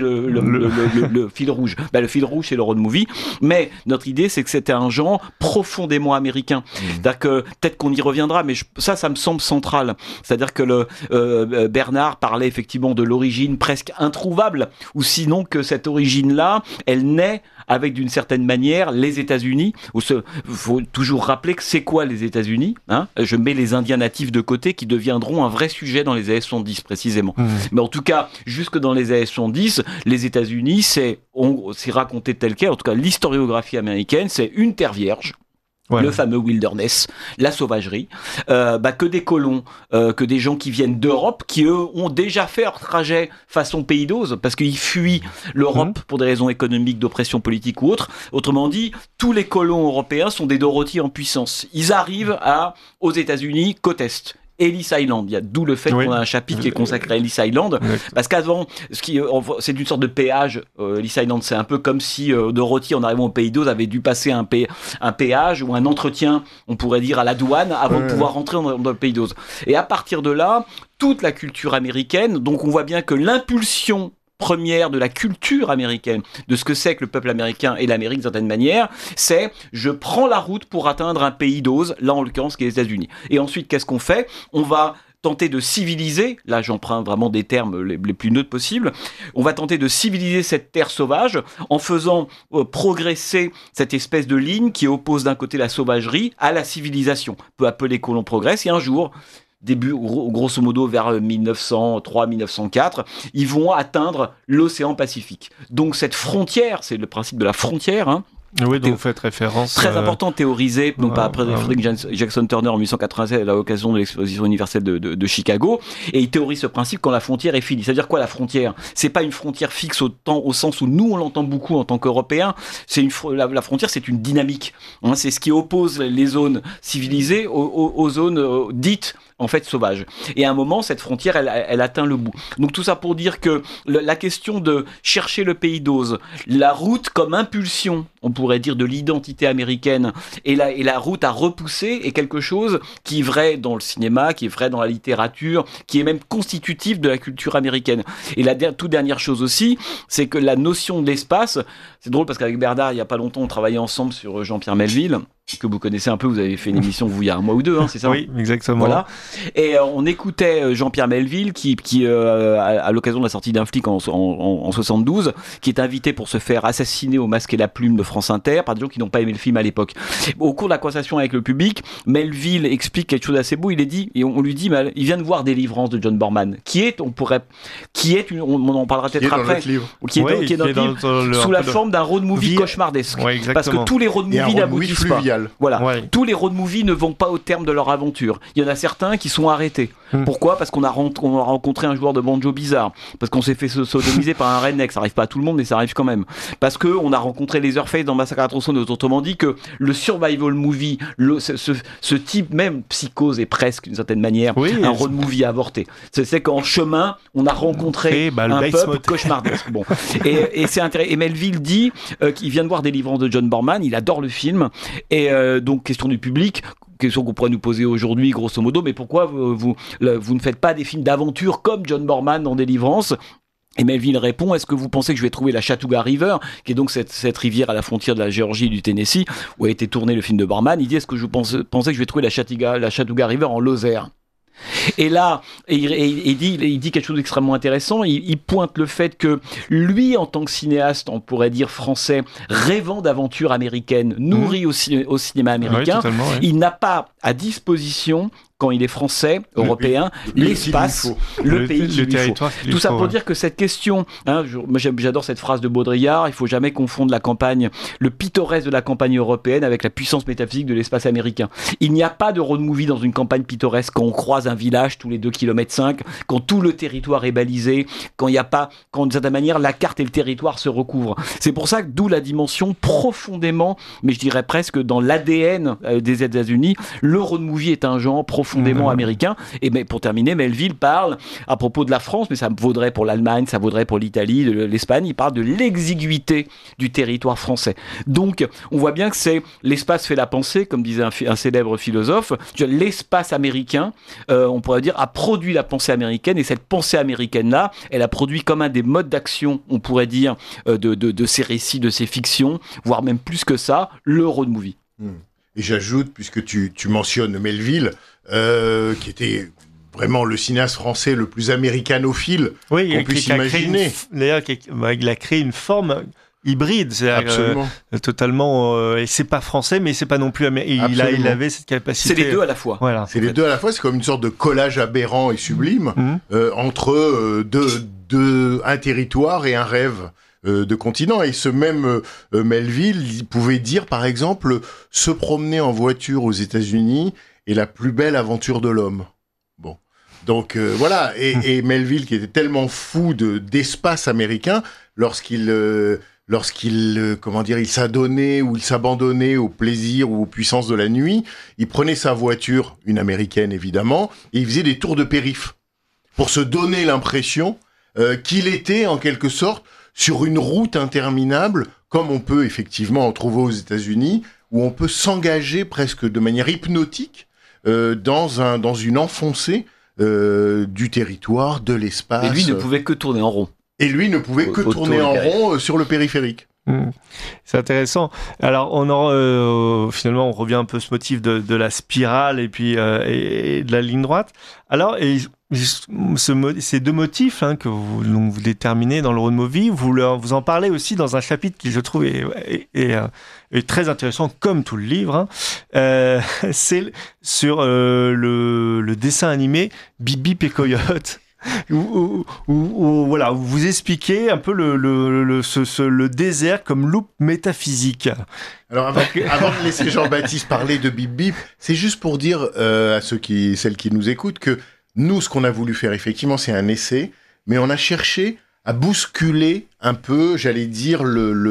le fil rouge. Le fil rouge, c'est le road movie. Mais notre idée, c'est que c'était un genre profondément américain. C'est-à-dire que, peut-être qu'on y reviendra, mais ça me semble central. C'est-à-dire que Bernard parlait effectivement de l'origine presque introuvable, ou sinon que cette origine-là, elle naît avec d'une certaine manière les États-Unis. Faut toujours rappeler que c'est quoi les États-Unis, hein. Je mets les Indiens natifs de côté qui deviendront un vrai sujet dans les années 70 précisément. Mais en tout cas, jusque dans les années 70, les États-Unis, c'est raconté tel quel. En tout cas, l'historiographie américaine, c'est une terre vierge. Ouais. Le fameux wilderness, la sauvagerie, que des colons, que des gens qui viennent d'Europe, qui eux ont déjà fait leur trajet façon pays d'Oz, parce qu'ils fuient l'Europe pour des raisons économiques, d'oppression politique ou autre. Autrement dit, tous les colons européens sont des Dorothy en puissance. Ils arrivent aux États-Unis, côte Est. Ellis Island, d'où le fait qu'on a un chapitre qui est consacré à Ellis Island, parce qu'avant, c'est une sorte de péage. Ellis Island, c'est un peu comme si Dorothy, en arrivant au Pays d'Oz, avait dû passer un péage ou un entretien, on pourrait dire, à la douane avant de pouvoir rentrer dans le Pays d'Oz. Et à partir de là, toute la culture américaine, donc on voit bien que l'impulsion première de la culture américaine, de ce que c'est que le peuple américain et l'Amérique d'une certaine manière, c'est je prends la route pour atteindre un pays d'Oz, là en l'occurrence qui est les États-Unis. Et ensuite, qu'est-ce qu'on fait ? On va tenter de civiliser, là j'emprunte vraiment des termes les plus neutres possibles, on va tenter de civiliser cette terre sauvage en faisant progresser cette espèce de ligne qui oppose d'un côté la sauvagerie à la civilisation. Peu à peu les colons progressent et un jour, début, grosso modo, vers 1903-1904, ils vont atteindre l'océan Pacifique. Donc cette frontière, c'est le principe de la frontière, hein. Oui, donc vous faites référence. Très important, théorisé, donc après Frederick Jackson Turner en 1896 à l'occasion de l'exposition universelle de Chicago, et il théorise ce principe quand la frontière est finie. C'est-à-dire quoi la frontière ? C'est pas une frontière fixe au sens où nous on l'entend beaucoup en tant qu'Européens. C'est la frontière, c'est une dynamique. Hein, c'est ce qui oppose les zones civilisées aux zones dites en fait sauvages. Et à un moment, cette frontière, elle atteint le bout. Donc tout ça pour dire que la question de chercher le pays d'Oz, la route comme impulsion, on pourrait dire, de l'identité américaine, et la route à repousser est quelque chose qui est vrai dans le cinéma, qui est vrai dans la littérature, qui est même constitutif de la culture américaine. Et la toute dernière chose aussi, c'est que la notion de l'espace, c'est drôle parce qu'avec Bernard, il n'y a pas longtemps, on travaillait ensemble sur Jean-Pierre Melville, que vous connaissez un peu, vous avez fait une émission il y a un mois ou deux, hein, c'est ça ? Oui, exactement. Voilà. Et on écoutait Jean-Pierre Melville qui à l'occasion de la sortie d'un flic en 72, qui est invité pour se faire assassiner au masque et la plume de France Inter par des gens qui n'ont pas aimé le film à l'époque. Au cours de la conversation avec le public, Melville explique quelque chose d'assez beau. On lui dit, mais il vient de voir Délivrance de John Borman, on en parlera peut-être après, qui est dans le livre, sous la forme d'un road movie cauchemardesque. Ouais, parce que tous les road movies n'aboutissent pas. final. Voilà. Ouais. Tous les road movies ne vont pas au terme de leur aventure. Il y en a certains qui sont arrêtés. Pourquoi ? Parce qu'on a rencontré un joueur de banjo bizarre. Parce qu'on s'est fait sodomiser par un redneck. Ça arrive pas à tout le monde, mais ça arrive quand même. Parce qu'on a rencontré Leatherface dans Massacre à la tronçonneuse. Autrement dit que le survival movie, ce type, même Psychose est presque d'une certaine manière un road movie avorté. C'est qu'en chemin, on a rencontré un peuple cauchemardesque. Bon. Et c'est intéressant. Et Melville dit qu'il vient de voir Délivrance de John Borman. Il adore le film. Et donc, question du public. Question qu'on pourrait nous poser aujourd'hui, grosso modo, mais pourquoi vous ne faites pas des films d'aventure comme John Borman dans Délivrance ? Et Melville répond, est-ce que vous pensez que je vais trouver la Chattooga River, qui est donc cette rivière à la frontière de la Géorgie et du Tennessee, où a été tourné le film de Borman ? Il dit, est-ce que je pensais que je vais trouver la Chattooga River en Lozère ? Et là, il dit quelque chose d'extrêmement intéressant. Il pointe le fait que lui, en tant que cinéaste, on pourrait dire français, rêvant d'aventures américaines, nourri au cinéma américain, il n'a pas à disposition, quand il est français, européen, l'espace, le pays qu'il lui faut. Tout ça pour dire que cette question, moi j'adore cette phrase de Baudrillard, il faut jamais confondre la campagne, le pittoresque de la campagne européenne avec la puissance métaphysique de l'espace américain. Il n'y a pas de road movie dans une campagne pittoresque quand on croise un village tous les 2,5 km, quand tout le territoire est balisé, quand de certaine manière la carte et le territoire se recouvrent. C'est pour ça que d'où la dimension profondément, mais je dirais presque dans l'ADN des États-Unis, le road movie est un genre profondément américain. Et mais pour terminer, Melville parle à propos de la France, mais ça vaudrait pour l'Allemagne, ça vaudrait pour l'Italie, l'Espagne. Il parle de l'exiguïté du territoire français. Donc, on voit bien que c'est l'espace fait la pensée, comme disait un célèbre philosophe. L'espace américain, on pourrait dire, a produit la pensée américaine, et cette pensée américaine-là, elle a produit comme un des modes d'action, on pourrait dire, de ces récits, de ces fictions, voire même plus que ça, le road movie. Et j'ajoute, puisque tu mentionnes Melville, qui était vraiment le cinéaste français le plus américanophile qu'on puisse imaginer. D'ailleurs, il a créé une forme hybride, c'est-à-dire totalement. Et c'est pas français, mais c'est pas non plus américain. Il avait cette capacité. C'est les deux à la fois. Voilà. C'est les deux à la fois. C'est comme une sorte de collage aberrant et sublime entre un territoire et un rêve. De continent. Et ce même Melville, il pouvait dire, par exemple, se promener en voiture aux États-Unis est la plus belle aventure de l'homme. Bon. Donc, voilà. Et Melville, qui était tellement fou d'espace américain, lorsqu'il il s'adonnait ou il s'abandonnait au plaisir ou aux puissances de la nuit, il prenait sa voiture, une américaine évidemment, et il faisait des tours de périph' pour se donner l'impression qu'il était, en quelque sorte, sur une route interminable, comme on peut effectivement en trouver aux États-Unis, où on peut s'engager presque de manière hypnotique dans une enfoncée du territoire, de l'espace. Et lui ne pouvait que tourner en rond. Et lui ne pouvait que tourner en rond sur le périphérique. C'est intéressant. Alors, finalement, on revient un peu à ce motif de la spirale et puis et de la ligne droite. Alors, ces deux motifs que vous déterminez dans le road movie, vous en parlez aussi dans un chapitre qui, je trouve, est très intéressant, comme tout le livre. C'est sur le dessin animé Bip Bip et Coyote. Où vous expliquez un peu le désert comme loupe métaphysique. Alors avant de laisser Jean-Baptiste parler de Bip Bip, c'est juste pour dire à celles qui nous écoutent que nous, ce qu'on a voulu faire effectivement, c'est un essai, mais on a cherché à bousculer un peu, j'allais dire,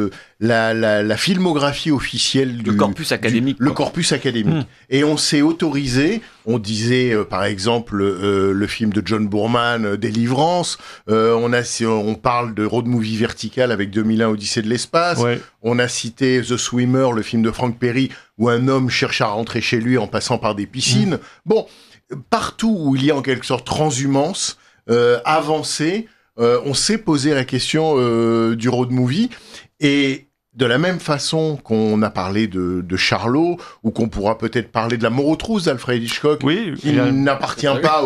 la filmographie officielle le corpus académique. Le corpus académique. Et on s'est autorisé, on disait par exemple le film de John Boorman, Délivrance, on parle de road movie vertical avec 2001 Odyssée de l'espace, on a cité The Swimmer, le film de Frank Perry, où un homme cherche à rentrer chez lui en passant par des piscines. Bon, partout où il y a en quelque sorte transhumance, avancée, on s'est posé la question du road movie, et de la même façon qu'on a parlé de Charlot, ou qu'on pourra peut-être parler de La mort aux trousses d'Alfred Hitchcock, qui n'appartient pas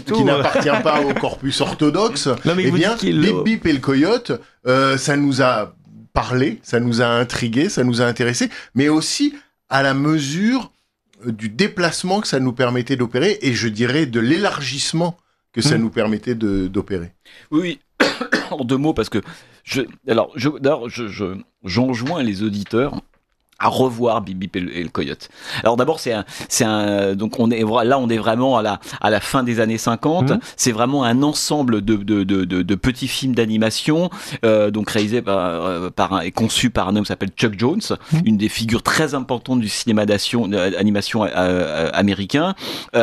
au corpus orthodoxe, eh bien, Bip Bip et le Coyote, ça nous a parlé, ça nous a intrigué, ça nous a intéressé, mais aussi à la mesure du déplacement que ça nous permettait d'opérer, et je dirais de l'élargissement que ça nous permettait d'opérer. Oui, en deux mots, parce que j'enjoins les auditeurs à revoir Bip Bip et le Coyote. Alors d'abord donc on est vraiment à la fin des années 50. C'est vraiment un ensemble de petits films d'animation donc réalisés et conçus par un homme qui s'appelle Chuck Jones, une des figures très importantes du cinéma d'animation américain.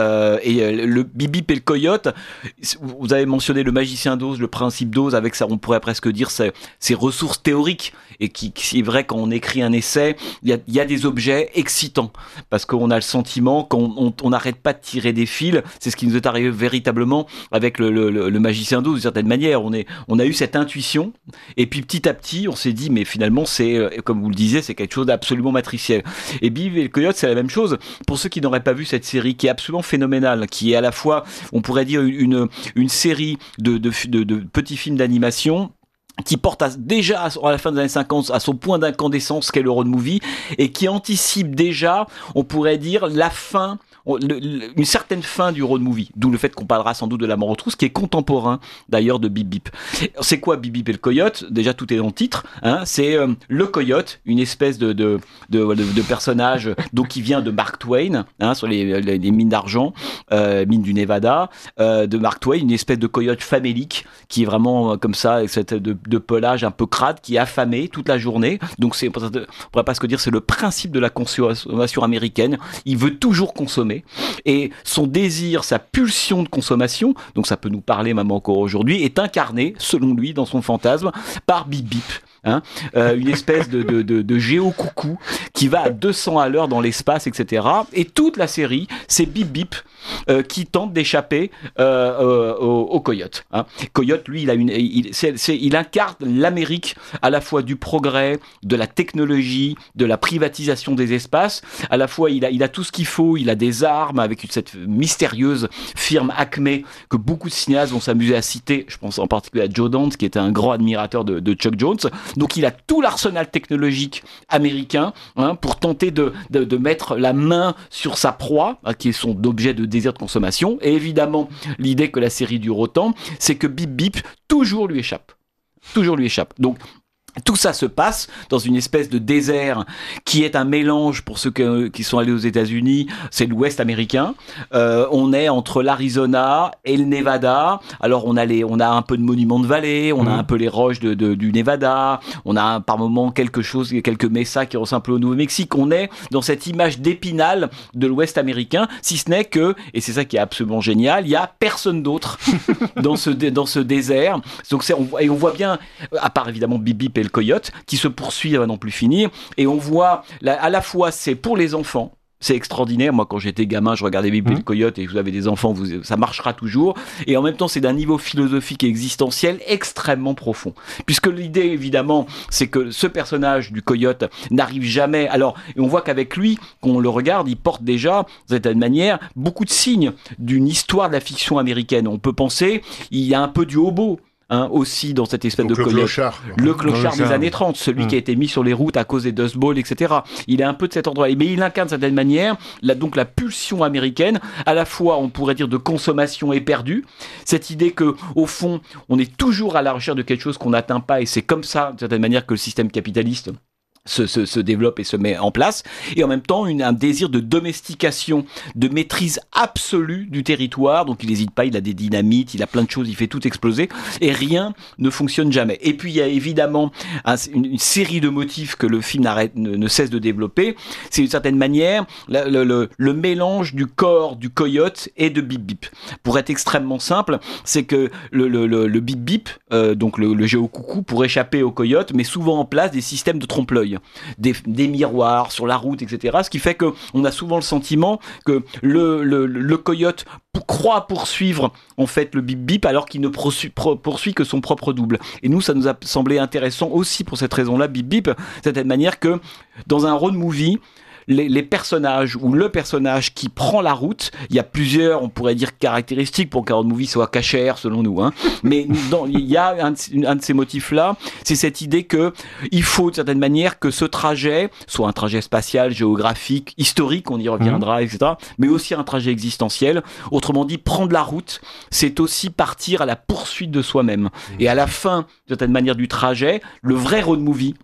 Et le Bip Bip et le Coyote, vous avez mentionné le magicien d'Oz, le principe d'Oz, avec ça on pourrait presque dire ses ressources théoriques, et qui est vrai quand on écrit un essai, il y a des objets excitants parce qu'on a le sentiment qu'on n'arrête pas de tirer des fils. C'est ce qui nous est arrivé véritablement avec le magicien d'Oz. D'une certaine manière, on a eu cette intuition, et puis petit à petit on s'est dit mais finalement c'est, comme vous le disiez, c'est quelque chose d'absolument matriciel. Et Bip et le Coyote, c'est la même chose. Pour ceux qui n'auraient pas vu cette série, qui est absolument phénoménale, qui est à la fois, on pourrait dire, une série de petits films d'animation qui porte déjà à la fin des années 50 à son point d'incandescence qu'est le road movie, et qui anticipe déjà, on pourrait dire, la fin, une certaine fin du road movie, d'où le fait qu'on parlera sans doute de La Mort aux trousses, qui est contemporain d'ailleurs de Bip Bip. C'est quoi Bip Bip et le Coyote? Déjà, tout est dans le titre, c'est le coyote, une espèce de personnage donc qui vient de Mark Twain, sur les mines d'argent, mines du Nevada, de Mark Twain, une espèce de coyote famélique qui est vraiment comme ça, avec cette de pelage un peu crade, qui est affamé toute la journée. Donc on pourrait pas se dire, c'est le principe de la consommation américaine. Il veut toujours consommer, et son désir, sa pulsion de consommation, donc ça peut nous parler même encore aujourd'hui, est incarné, selon lui, dans son fantasme, par Bip Bip. Une espèce de géo-coucou qui va à 200 à l'heure dans l'espace, etc. Et toute la série, c'est Bip Bip qui tente d'échapper au coyote. Coyote, lui, il incarne l'Amérique à la fois du progrès, de la technologie, de la privatisation des espaces. À la fois, il a tout ce qu'il faut, il a des armes, avec cette mystérieuse firme Acme que beaucoup de cinéastes vont s'amuser à citer. Je pense en particulier à Joe Dante, qui était un grand admirateur de Chuck Jones. Donc il a tout l'arsenal technologique américain pour tenter de mettre la main sur sa proie, qui est son objet de désir de consommation. Et évidemment, l'idée que la série dure autant, c'est que Bip Bip toujours lui échappe. Toujours lui échappe. Donc tout ça se passe dans une espèce de désert qui est un mélange, pour ceux qui sont allés aux États-Unis, c'est l'Ouest américain. On est entre l'Arizona et le Nevada. Alors on a un peu de monuments de vallée, on a un peu les roches du Nevada, on a par moments quelques messas qui ressemblent un peu au Nouveau-Mexique. On est dans cette image d'Épinal de l'Ouest américain, si ce n'est que, et c'est ça qui est absolument génial, il y a personne d'autre dans ce désert. Donc on voit bien, à part évidemment Bip Bip et le Coyote, qui se poursuit à n'en plus finir, et on voit à la fois c'est pour les enfants, c'est extraordinaire. Moi, quand j'étais gamin, je regardais Bip et le Coyote, et vous avez des enfants, ça marchera toujours. Et en même temps, c'est d'un niveau philosophique et existentiel extrêmement profond. Puisque l'idée, évidemment, c'est que ce personnage du Coyote n'arrive jamais. Alors, et on voit qu'avec lui, quand on le regarde, il porte déjà, d'une certaine manière, beaucoup de signes d'une histoire de la fiction américaine. On peut penser, il y a un peu du hobo. Aussi dans cette espèce de coyote. Le clochard des années 30, celui qui a été mis sur les routes à cause des Dust Bowl, etc. Il est un peu de cet endroit. Mais il incarne d'une certaine manière donc la pulsion américaine, à la fois, on pourrait dire, de consommation éperdue. Cette idée que, au fond, on est toujours à la recherche de quelque chose qu'on n'atteint pas, et c'est comme ça, d'une certaine manière, que le système capitaliste se développe et se met en place, et en même temps un désir de domestication, de maîtrise absolue du territoire. Donc il n'hésite pas, il a des dynamites, il a plein de choses, il fait tout exploser, et rien ne fonctionne jamais. Et puis il y a évidemment une série de motifs que le film ne cesse de développer. C'est d'une certaine manière le mélange du corps du coyote et de Bip Bip. Pour être extrêmement simple, c'est que le Bip Bip, donc le géo-coucou, pour échapper au coyote, met souvent en place des systèmes de trompe-l'œil, des miroirs sur la route, etc. Ce qui fait qu'on a souvent le sentiment que le coyote croit poursuivre en fait le Bip Bip, alors qu'il ne poursuit que son propre double. Et nous, ça nous a semblé intéressant aussi pour cette raison-là, Bip Bip, de cette manière que dans un road movie, les personnages, ou le personnage qui prend la route, il y a plusieurs, on pourrait dire, caractéristiques pour qu'un road movie soit cachère selon nous, mais il y a un de ces motifs-là, c'est cette idée que il faut de certaine manière que ce trajet soit un trajet spatial, géographique, historique, on y reviendra, etc., mais aussi un trajet existentiel. Autrement dit, prendre la route, c'est aussi partir à la poursuite de soi-même. Et à la fin, de certaine manière, du trajet, le vrai road movie,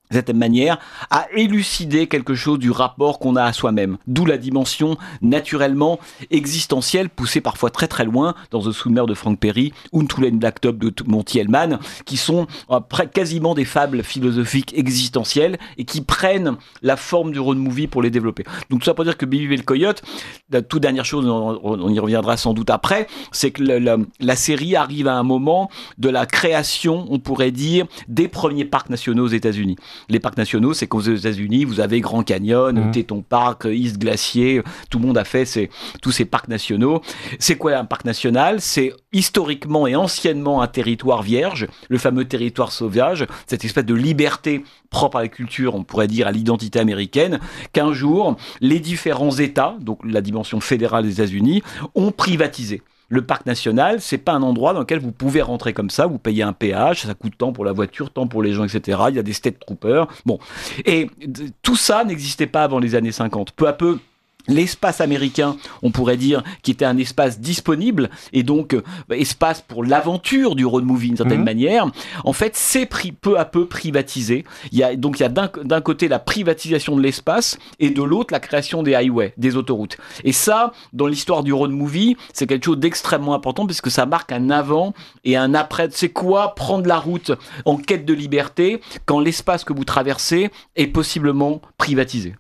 de cette manière, à élucider quelque chose du rapport qu'on a à soi-même. D'où la dimension naturellement existentielle, poussée parfois très très loin dans The Swimmer de Frank Perry ou Tulen Blacktop de Monty Hellman, qui sont quasiment des fables philosophiques existentielles et qui prennent la forme du road movie pour les développer. Donc tout ça pour dire que Bibi et le Coyote, la toute dernière chose, on y reviendra sans doute après, c'est que la série arrive à un moment de la création, on pourrait dire, des premiers parcs nationaux aux États-Unis. Les parcs nationaux, c'est qu'aux États-Unis, vous avez Grand Canyon, Teton Park, East Glacier, tout le monde a fait tous ces parcs nationaux. C'est quoi un parc national ? C'est historiquement et anciennement un territoire vierge, le fameux territoire sauvage, cette espèce de liberté propre à la culture, on pourrait dire à l'identité américaine, qu'un jour, les différents États, donc la dimension fédérale des États-Unis, ont privatisé. Le parc national, c'est pas un endroit dans lequel vous pouvez rentrer comme ça, vous payez un péage, ça coûte tant pour la voiture, tant pour les gens, etc. Il y a des state troopers. Bon. Et tout ça n'existait pas avant les années 50. Peu à peu, l'espace américain, on pourrait dire, qui était un espace disponible et donc espace pour l'aventure du road movie d'une certaine manière, en fait, c'est peu à peu privatisé. Il y a d'un côté la privatisation de l'espace et de l'autre la création des highways, des autoroutes. Et ça, dans l'histoire du road movie, c'est quelque chose d'extrêmement important parce que ça marque un avant et un après. C'est quoi prendre la route en quête de liberté quand l'espace que vous traversez est possiblement privatisé.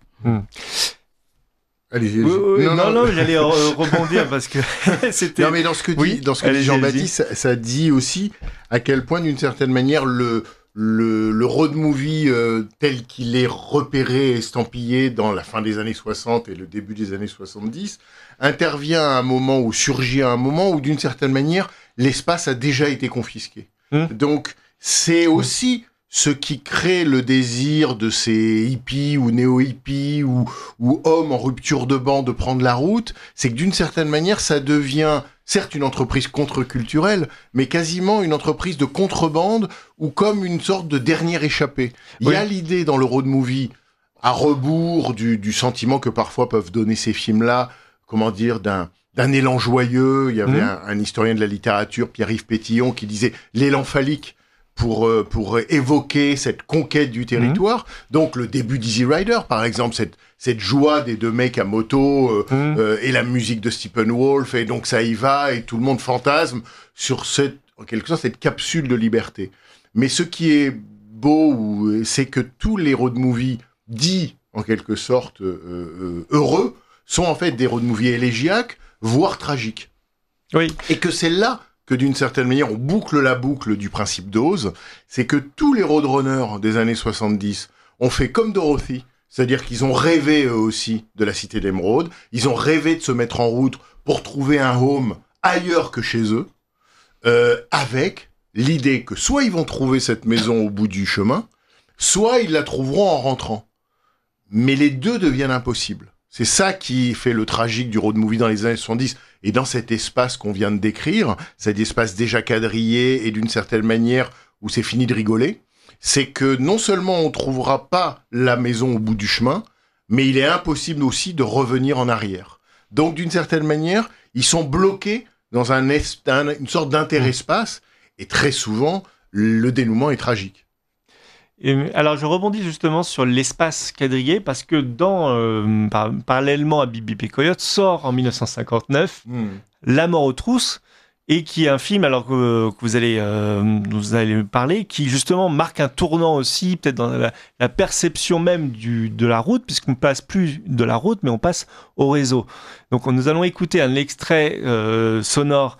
Allez, non, j'allais rebondir parce que c'était. Non, mais dans ce que dit Jean-Baptiste, ça dit aussi à quel point, d'une certaine manière, le road movie tel qu'il est repéré, estampillé dans la fin des années 60 et le début des années 70, intervient à un moment ou surgit à un moment où, d'une certaine manière, l'espace a déjà été confisqué. Donc, c'est aussi ce qui crée le désir de ces hippies ou néo-hippies ou hommes en rupture de banc de prendre la route, c'est que d'une certaine manière, ça devient certes une entreprise contre-culturelle, mais quasiment une entreprise de contrebande ou comme une sorte de dernière échappée. Il y a l'idée dans le road movie, à rebours du sentiment que parfois peuvent donner ces films-là, comment dire, d'un élan joyeux. Il y avait un historien de la littérature, Pierre-Yves Pétillon, qui disait l'élan phallique pour évoquer cette conquête du territoire. Donc le début d'Easy Rider, par exemple, cette joie des deux mecs à moto et la musique de Steppenwolf, et donc ça y va et tout le monde fantasme sur en quelque sorte cette capsule de liberté. Mais ce qui est beau, c'est que tous les road movies dits en quelque sorte heureux sont en fait des road movies élégiaques, voire tragiques. Oui. Et que c'est là que d'une certaine manière, on boucle la boucle du principe d'Oz, c'est que tous les roadrunners des années 70 ont fait comme Dorothy, c'est-à-dire qu'ils ont rêvé eux aussi de la cité d'Émeraude, ils ont rêvé de se mettre en route pour trouver un home ailleurs que chez eux, avec l'idée que soit ils vont trouver cette maison au bout du chemin, soit ils la trouveront en rentrant. Mais les deux deviennent impossibles. C'est ça qui fait le tragique du road movie dans les années 70 et dans cet espace qu'on vient de décrire, cet espace déjà quadrillé et d'une certaine manière où c'est fini de rigoler, c'est que non seulement on trouvera pas la maison au bout du chemin, mais il est impossible aussi de revenir en arrière. Donc d'une certaine manière, ils sont bloqués dans une sorte d'interespace et très souvent, le dénouement est tragique. Alors je rebondis justement sur l'espace quadrillé parce que parallèlement à Bibi et Coyote sort en 1959 La mort aux trousses, et qui est un film alors que vous allez parler, qui justement marque un tournant aussi peut-être dans la perception même de la route, puisqu'on ne passe plus de la route mais on passe au réseau. Donc nous allons écouter un extrait sonore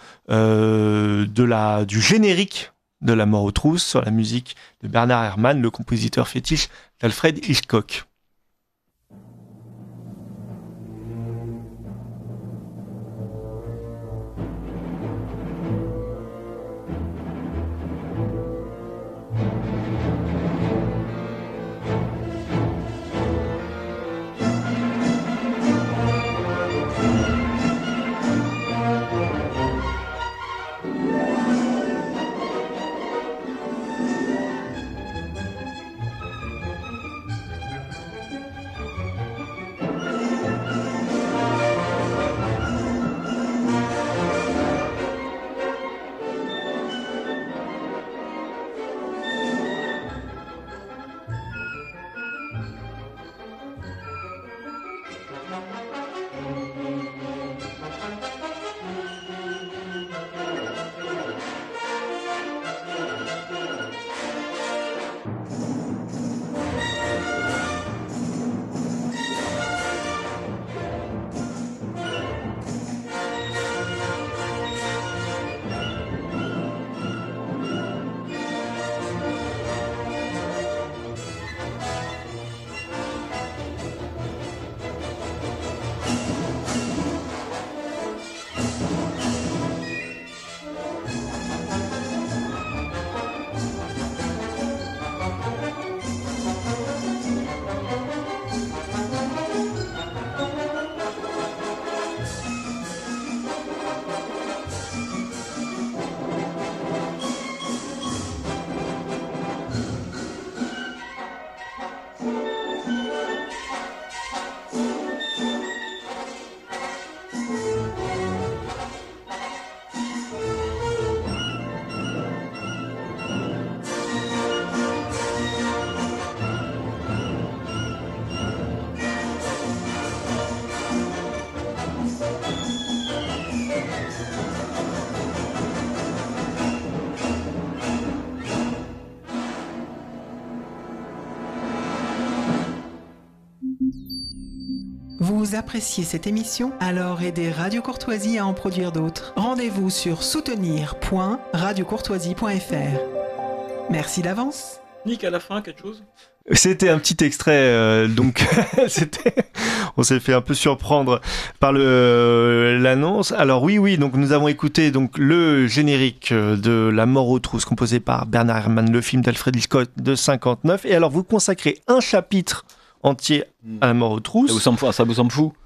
du générique de La mort aux trousses sur la musique de Bernard Herrmann, le compositeur fétiche d'Alfred Hitchcock. Vous appréciez cette émission? Alors aidez Radio Courtoisie à en produire d'autres. Rendez-vous sur soutenir.radiocourtoisie.fr. Merci d'avance. Nick, à la fin, quelque chose? C'était un petit extrait, donc on s'est fait un peu surprendre par l'annonce. Alors oui, donc nous avons écouté donc le générique de La Mort aux trousses composé par Bernard Herrmann, le film d'Alfred Hitchcock de 59. Et alors vous consacrez un chapitre entier à La Mort aux trousses. Ça vous semble fou?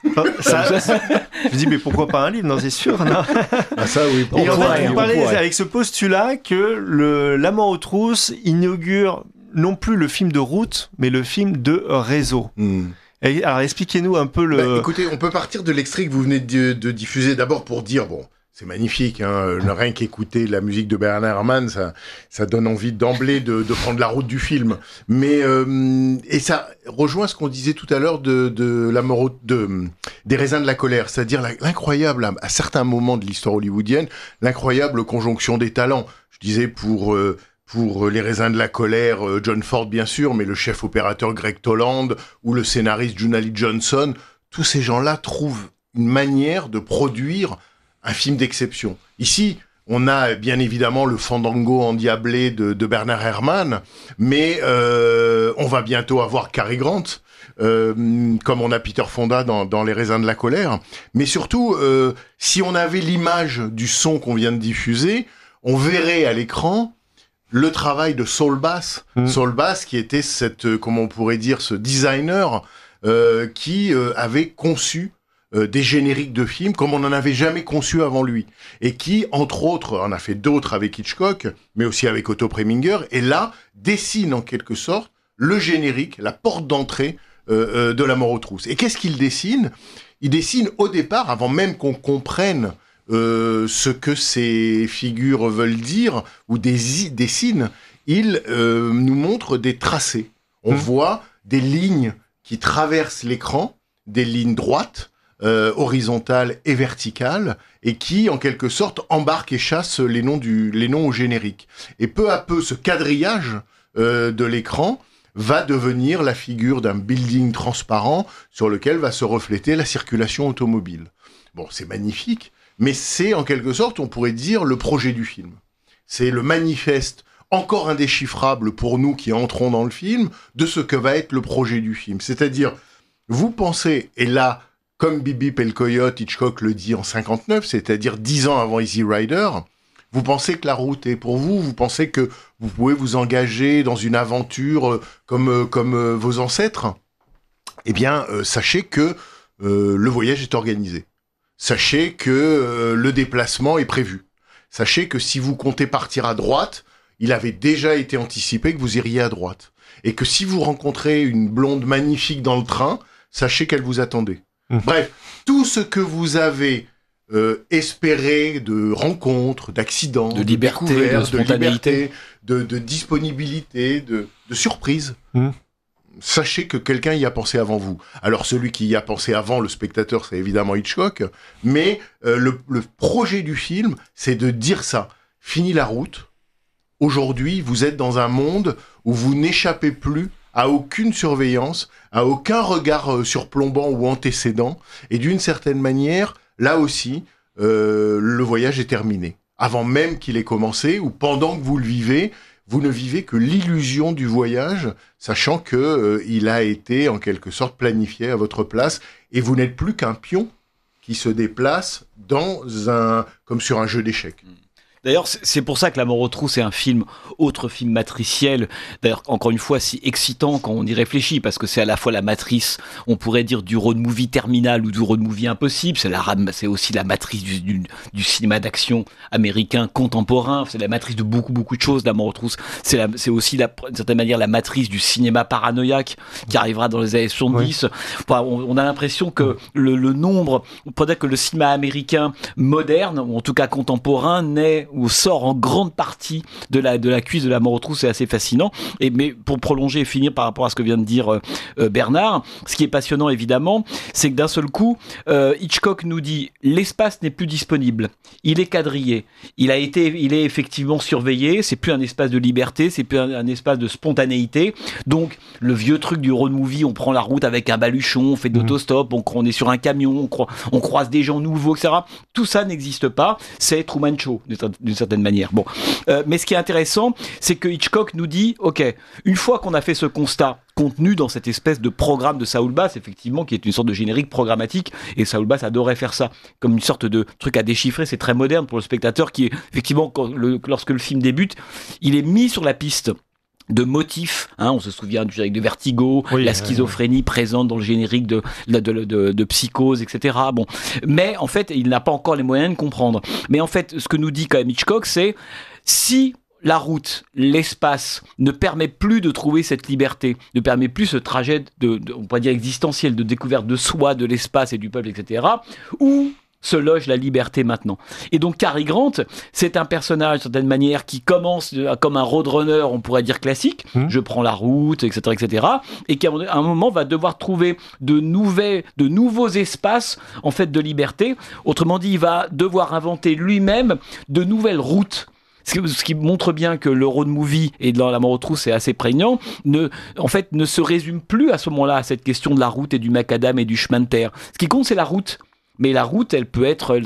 Je me dis mais pourquoi pas un livre? Non, c'est sûr, non. Ah ça oui. Et en fait, vous parlez avec ce postulat que La Mort aux trousses inaugure non plus le film de route, mais le film de réseau. Et alors expliquez-nous un peu le... écoutez, on peut partir de l'extrait que vous venez de diffuser d'abord pour dire, bon, c'est magnifique, hein, rien qu'écouter la musique de Bernard Herrmann, ça donne envie d'emblée de prendre la route du film. Mais et ça rejoint ce qu'on disait tout à l'heure de La Mort des raisins de la colère, c'est-à-dire l'incroyable, à certains moments de l'histoire hollywoodienne, l'incroyable conjonction des talents. Je disais pour Les raisins de la colère, John Ford bien sûr, mais le chef opérateur Greg Toland ou le scénariste Junali Johnson, tous ces gens-là trouvent une manière de produire un film d'exception. Ici, on a bien évidemment le Fandango endiablé de Bernard Herrmann, mais on va bientôt avoir Cary Grant, comme on a Peter Fonda dans Les raisins de la colère. Mais surtout, si on avait l'image du son qu'on vient de diffuser, on verrait à l'écran le travail de Saul Bass. Saul Bass qui était comment on pourrait dire, ce designer qui avait conçu des génériques de films comme on n'en avait jamais conçu avant lui. Et qui, entre autres, en a fait d'autres avec Hitchcock, mais aussi avec Otto Preminger, et là, dessine en quelque sorte le générique, la porte d'entrée de La Mort aux trousses. Et qu'est-ce qu'il dessine? Il dessine au départ, avant même qu'on comprenne ce que ces figures veulent dire, ou dessine, il nous montre des tracés. On voit des lignes qui traversent l'écran, des lignes droites, horizontales et verticales, et qui, en quelque sorte, embarquent et chassent les noms au générique. Et peu à peu, ce quadrillage de l'écran va devenir la figure d'un building transparent sur lequel va se refléter la circulation automobile. Bon, c'est magnifique, mais c'est, en quelque sorte, on pourrait dire, le projet du film. C'est le manifeste encore indéchiffrable pour nous qui entrons dans le film, de ce que va être le projet du film. C'est-à-dire, vous pensez, et là, comme Bip Bip et le Coyote, Hitchcock le dit en 59, c'est-à-dire 10 ans avant Easy Rider, vous pensez que la route est pour vous, vous pensez que vous pouvez vous engager dans une aventure comme vos ancêtres, eh bien, sachez que le voyage est organisé. Sachez que le déplacement est prévu. Sachez que si vous comptez partir à droite, il avait déjà été anticipé que vous iriez à droite. Et que si vous rencontrez une blonde magnifique dans le train, sachez qu'elle vous attendait. Bref, tout ce que vous avez espéré de rencontres, d'accidents, de liberté, découvertes, de spontanéité, de disponibilité, de surprise. Sachez que quelqu'un y a pensé avant vous. Alors celui qui y a pensé avant, le spectateur, c'est évidemment Hitchcock, mais le projet du film, c'est de dire ça. Fini la route. Aujourd'hui, vous êtes dans un monde où vous n'échappez plus à aucune surveillance, à aucun regard surplombant ou antécédent, et d'une certaine manière, là aussi, le voyage est terminé. Avant même qu'il ait commencé, ou pendant que vous le vivez, vous ne vivez que l'illusion du voyage, sachant que il a été en quelque sorte planifié à votre place, et vous n'êtes plus qu'un pion qui se déplace comme sur un jeu d'échecs. D'ailleurs, c'est pour ça que La Mort aux trousses est un film, autre film matriciel, d'ailleurs, encore une fois, si excitant quand on y réfléchit, parce que c'est à la fois la matrice, on pourrait dire, du road movie terminal ou du road movie impossible, c'est aussi la matrice du cinéma d'action américain contemporain, c'est la matrice de beaucoup de choses, La Mort aux trousses, c'est aussi, d'une certaine manière, la matrice du cinéma paranoïaque qui arrivera dans les années 70. Enfin, on a l'impression que le nombre, on pourrait dire que le cinéma américain moderne, ou en tout cas contemporain, naît sort en grande partie de la cuisse de La mort aux trousses, c'est assez fascinant. Mais pour prolonger et finir par rapport à ce que vient de dire Bernard, ce qui est passionnant évidemment, c'est que d'un seul coup, Hitchcock nous dit l'espace n'est plus disponible, il est quadrillé, il est effectivement surveillé, c'est plus un espace de liberté, c'est plus un espace de spontanéité. Donc le vieux truc du road movie, on prend la route avec un baluchon, on fait de l'autostop, on est sur un camion, on croise des gens nouveaux, etc. Tout ça n'existe pas, c'est Truman Show d'une certaine manière. Bon, mais ce qui est intéressant, c'est que Hitchcock nous dit, ok, une fois qu'on a fait ce constat contenu dans cette espèce de programme de Saul Bass, effectivement, qui est une sorte de générique programmatique, et Saul Bass adorait faire ça, comme une sorte de truc à déchiffrer, c'est très moderne pour le spectateur qui est, effectivement, lorsque le film débute, il est mis sur la piste de motifs, on se souvient du générique de Vertigo, la schizophrénie présente dans le générique de Psychose, etc. Bon, mais en fait, il n'a pas encore les moyens de comprendre. Mais en fait, ce que nous dit quand même Hitchcock, c'est si la route, l'espace ne permet plus de trouver cette liberté, ne permet plus ce trajet on pourrait dire existentiel, de découverte de soi, de l'espace et du peuple, etc. Où se loge la liberté maintenant. Et donc Cary Grant, c'est un personnage, d'une certaine manière, qui commence comme un roadrunner, on pourrait dire classique, je prends la route, etc., et qui à un moment va devoir trouver de nouveaux espaces, en fait, de liberté. Autrement dit, il va devoir inventer lui-même de nouvelles routes. Ce qui montre bien que le road movie, et dans La mort aux trousses c'est assez prégnant, ne se résume plus à ce moment-là à cette question de la route et du macadam et du chemin de terre. Ce qui compte, c'est la route. Mais la route, ça peut être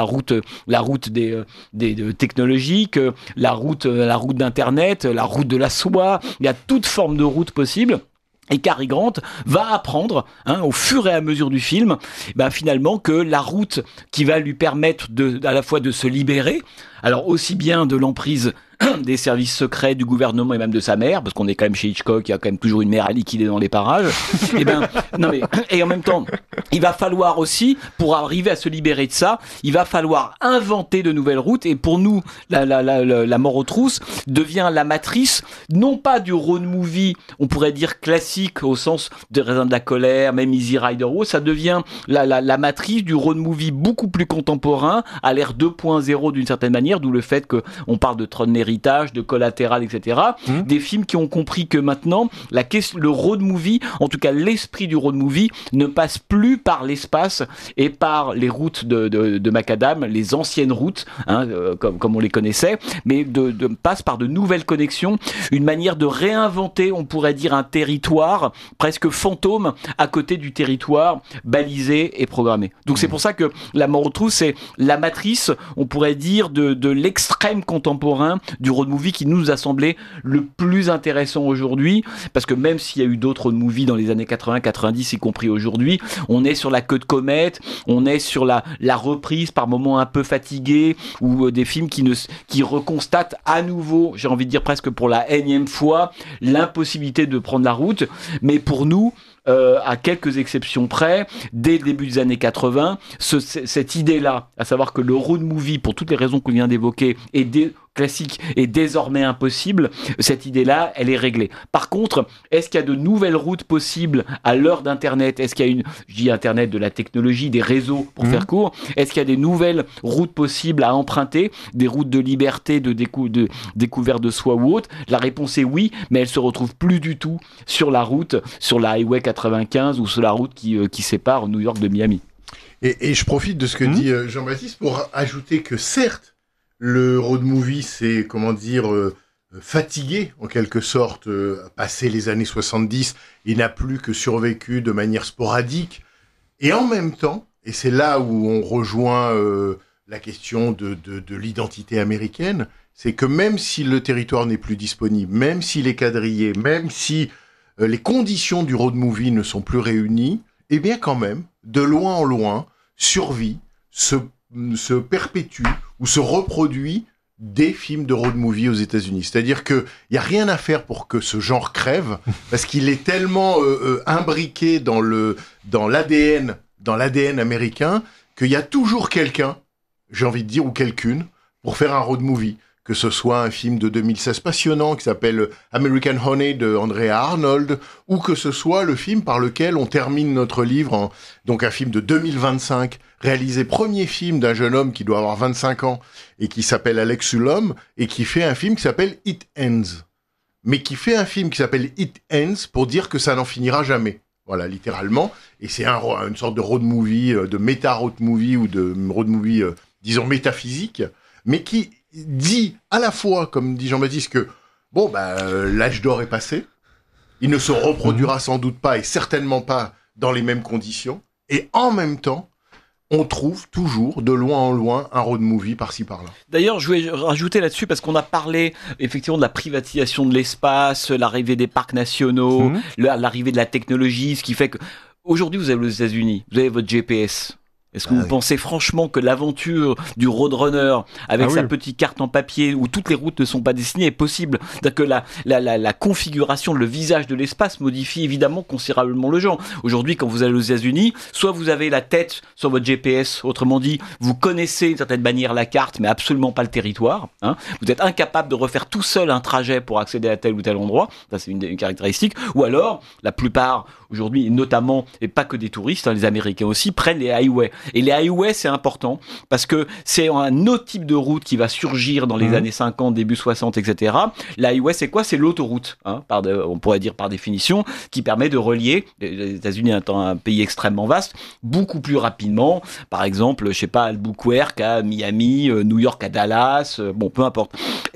la route des technologiques, la route d'internet, la route de la soie. Il y a toute forme de route possible. Et Cary Grant va apprendre, au fur et à mesure du film, finalement que la route qui va lui permettre à la fois de se libérer, alors aussi bien de l'emprise des services secrets du gouvernement et même de sa mère, parce qu'on est quand même chez Hitchcock, il y a quand même toujours une mère à liquider dans les parages. Et en même temps, il va falloir aussi, pour arriver à se libérer de ça, il va falloir inventer de nouvelles routes. Et pour nous, la mort aux trousses devient la matrice, non pas du road movie, on pourrait dire classique au sens de Raisin de la colère, même Easy Rider, ça devient la matrice du road movie beaucoup plus contemporain, à l'ère 2.0 d'une certaine manière, d'où le fait qu'on parle de Tron Héritage, de Collatéral, etc. Des films qui ont compris que maintenant, le road movie, en tout cas l'esprit du road movie, ne passe plus par l'espace et par les routes de macadam, les anciennes routes, comme on les connaissait, mais passe par de nouvelles connexions, une manière de réinventer, on pourrait dire, un territoire presque fantôme à côté du territoire balisé et programmé. Donc c'est pour ça que La mort aux trousses, c'est la matrice, on pourrait dire, de l'extrême contemporain du road movie qui nous a semblé le plus intéressant aujourd'hui, parce que même s'il y a eu d'autres road movies dans les années 80-90, y compris aujourd'hui, on est sur la queue de comète, on est sur la reprise par moments un peu fatigués, ou des films qui reconstatent à nouveau, j'ai envie de dire presque pour la énième fois, l'impossibilité de prendre la route. Mais pour nous, à quelques exceptions près, dès le début des années 80, cette idée-là, à savoir que le road movie, pour toutes les raisons qu'on vient d'évoquer, classique est désormais impossible, cette idée-là, elle est réglée. Par contre, est-ce qu'il y a de nouvelles routes possibles à l'heure d'Internet ? Est-ce qu'il y a je dis Internet, de la technologie, des réseaux, pour faire court. Est-ce qu'il y a des nouvelles routes possibles à emprunter, des routes de liberté, de découverte de soi ou autre ? La réponse est oui, mais elle se retrouve plus du tout sur la route, sur la Highway 95 ou sur la route qui sépare New York de Miami. Et je profite de ce que dit Jean-Baptiste pour ajouter que certes, le road movie, c'est, fatigué, en quelque sorte, passé les années 70, il n'a plus que survécu de manière sporadique. Et en même temps, et c'est là où on rejoint la question de l'identité américaine, c'est que même si le territoire n'est plus disponible, même s'il est quadrillé, même si les conditions du road movie ne sont plus réunies, eh bien quand même, de loin en loin, survit, se perpétue ou se reproduit des films de road movie aux États-Unis. C'est-à-dire qu'il n'y a rien à faire pour que ce genre crève, parce qu'il est tellement imbriqué dans l'ADN américain, qu'il y a toujours quelqu'un, j'ai envie de dire, ou quelqu'une, pour faire un road movie. que ce soit un film de 2016 passionnant qui s'appelle American Honey de Andrea Arnold, ou que ce soit le film par lequel on termine notre livre, donc un film de 2025, réalisé premier film d'un jeune homme qui doit avoir 25 ans et qui s'appelle Alex Ullom, et qui fait un film qui s'appelle It Ends. Mais qui fait un film qui s'appelle It Ends pour dire que ça n'en finira jamais. Voilà, littéralement. Et c'est une sorte de road movie, de méta-road movie, ou de road movie, disons, métaphysique, mais qui dit à la fois, comme dit Jean-Baptiste, que, l'âge d'or est passé, il ne se reproduira sans doute pas, et certainement pas dans les mêmes conditions, et en même temps, on trouve toujours, de loin en loin, un road movie par-ci par-là. D'ailleurs, je voulais rajouter là-dessus, parce qu'on a parlé effectivement de la privatisation de l'espace, l'arrivée des parcs nationaux, l'arrivée de la technologie, ce qui fait que aujourd'hui vous avez les États-Unis, vous avez votre GPS. Est-ce que vous pensez franchement que l'aventure du Roadrunner avec sa petite carte en papier où toutes les routes ne sont pas dessinées est possible? C'est-à-dire que la configuration, le visage de l'espace modifie évidemment considérablement le genre. Aujourd'hui, quand vous allez aux États-Unis, soit vous avez la tête sur votre GPS, autrement dit, vous connaissez d'une certaine manière la carte, mais absolument pas le territoire. Vous êtes incapable de refaire tout seul un trajet pour accéder à tel ou tel endroit. Ça, c'est une caractéristique. Ou alors, la plupart aujourd'hui, notamment, et pas que des touristes, les Américains aussi, prennent les highways. Et les highways, c'est important parce que c'est un autre type de route qui va surgir dans les années 50, début 60, etc. L'highway, c'est quoi? C'est l'autoroute, on pourrait dire par définition, qui permet de relier les États-Unis étant un pays extrêmement vaste, beaucoup plus rapidement. Par exemple, je sais pas, Albuquerque à Miami, New York à Dallas, peu importe.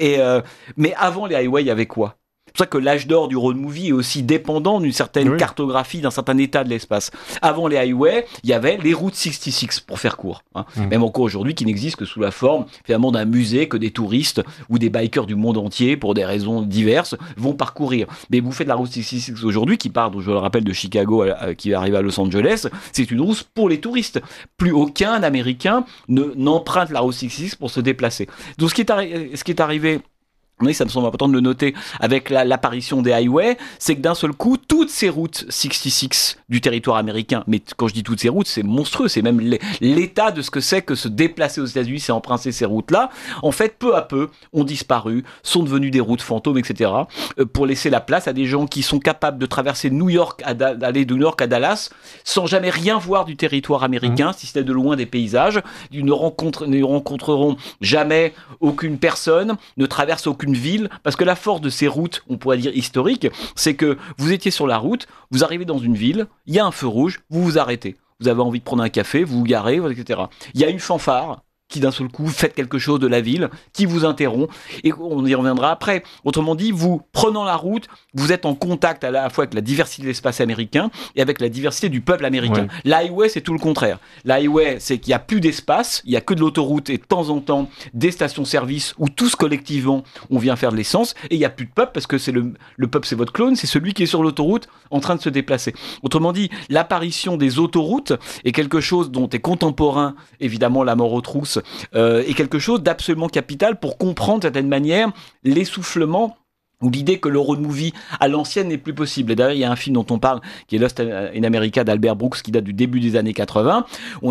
Mais avant les highways, il y avait quoi? C'est pour ça que l'âge d'or du road movie est aussi dépendant d'une certaine cartographie, d'un certain état de l'espace. Avant les highways, il y avait les routes 66, pour faire court. Même encore aujourd'hui, qui n'existent que sous la forme finalement d'un musée que des touristes ou des bikers du monde entier, pour des raisons diverses, vont parcourir. Mais vous faites la route 66 aujourd'hui, qui part, je le rappelle, de Chicago, qui arrive à Los Angeles, c'est une route pour les touristes. Plus aucun Américain n'emprunte la route 66 pour se déplacer. Donc ce qui est arrivé, oui, ça me semble important de le noter, avec l'apparition des highways, c'est que d'un seul coup, toutes ces routes 66 du territoire américain, mais quand je dis toutes ces routes, c'est monstrueux, c'est même l'état de ce que c'est que se déplacer aux États-Unis, c'est emprunter ces routes-là, en fait, peu à peu, ont disparu, sont devenues des routes fantômes, etc., pour laisser la place à des gens qui sont capables de traverser New York, d'aller de New York à Dallas, sans jamais rien voir du territoire américain, si ce n'est de loin des paysages, ils ne rencontreront jamais aucune personne, ne traversent aucune ville, parce que la force de ces routes, on pourrait dire historiques, c'est que vous étiez sur la route, vous arrivez dans une ville, il y a un feu rouge, vous vous arrêtez. Vous avez envie de prendre un café, vous vous garez, etc. Il y a une fanfare qui d'un seul coup fait quelque chose de la ville, qui vous interrompt, et on y reviendra après. Autrement dit, vous, prenant la route, vous êtes en contact à la fois avec la diversité de l'espace américain et avec la diversité du peuple américain. L'highway, c'est tout le contraire. L'highway, c'est qu'il n'y a plus d'espace, il n'y a que de l'autoroute et de temps en temps des stations-service où tous collectivement on vient faire de l'essence, et il n'y a plus de peuple parce que c'est le peuple, c'est votre clone, c'est celui qui est sur l'autoroute en train de se déplacer. Autrement dit, l'apparition des autoroutes est quelque chose dont est contemporain, évidemment, la mort aux trousses, est quelque chose d'absolument capital pour comprendre d'une certaine manière l'essoufflement ou l'idée que le road movie à l'ancienne n'est plus possible. Et d'ailleurs, il y a un film dont on parle, qui est Lost in America d'Albert Brooks, qui date du début des années 80.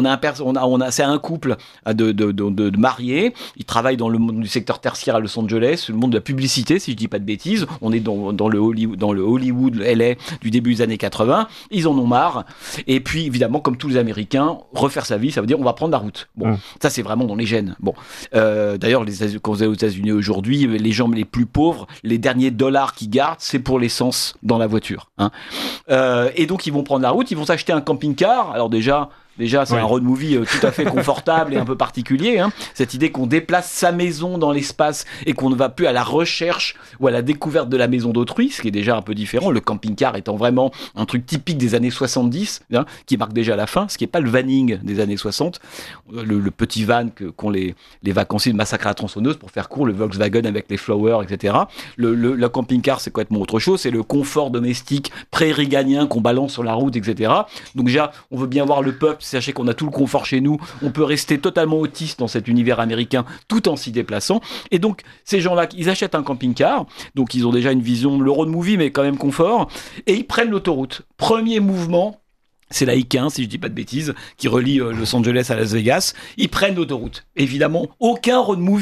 C'est un couple de mariés. Ils travaillent dans le monde du secteur tertiaire à Los Angeles, le monde de la publicité, si je dis pas de bêtises. On est dans le Hollywood LA du début des années 80. Ils en ont marre. Et puis, évidemment, comme tous les Américains, refaire sa vie, ça veut dire on va prendre la route. Ça, c'est vraiment dans les gènes. D'ailleurs, quand vous allez aux États-Unis aujourd'hui, les gens les plus pauvres, les derniers dollars qu'ils gardent, c'est pour l'essence dans la voiture. Et donc, ils vont prendre la route, ils vont s'acheter un camping-car. Alors déjà, c'est un road movie tout à fait confortable et un peu particulier. Cette idée qu'on déplace sa maison dans l'espace et qu'on ne va plus à la recherche ou à la découverte de la maison d'autrui, ce qui est déjà un peu différent. Le camping-car étant vraiment un truc typique des années 70, qui marque déjà la fin, ce qui n'est pas le vanning des années 60. Le petit van qu'ont les vacanciers de Massacre à la tronçonneuse, pour faire court, le Volkswagen avec les flowers, etc. Le camping-car, c'est complètement autre chose. C'est le confort domestique pré-réganien qu'on balance sur la route, etc. Donc déjà, on veut bien voir le peuple. Sachez qu'on a tout le confort chez nous, on peut rester totalement autiste dans cet univers américain tout en s'y déplaçant. Et donc, ces gens-là, ils achètent un camping-car, donc ils ont déjà une vision de le road movie, mais quand même confort, et ils prennent l'autoroute. Premier mouvement, c'est la I-15, si je dis pas de bêtises, qui relie Los Angeles à Las Vegas. Ils prennent l'autoroute. Évidemment, aucun road movie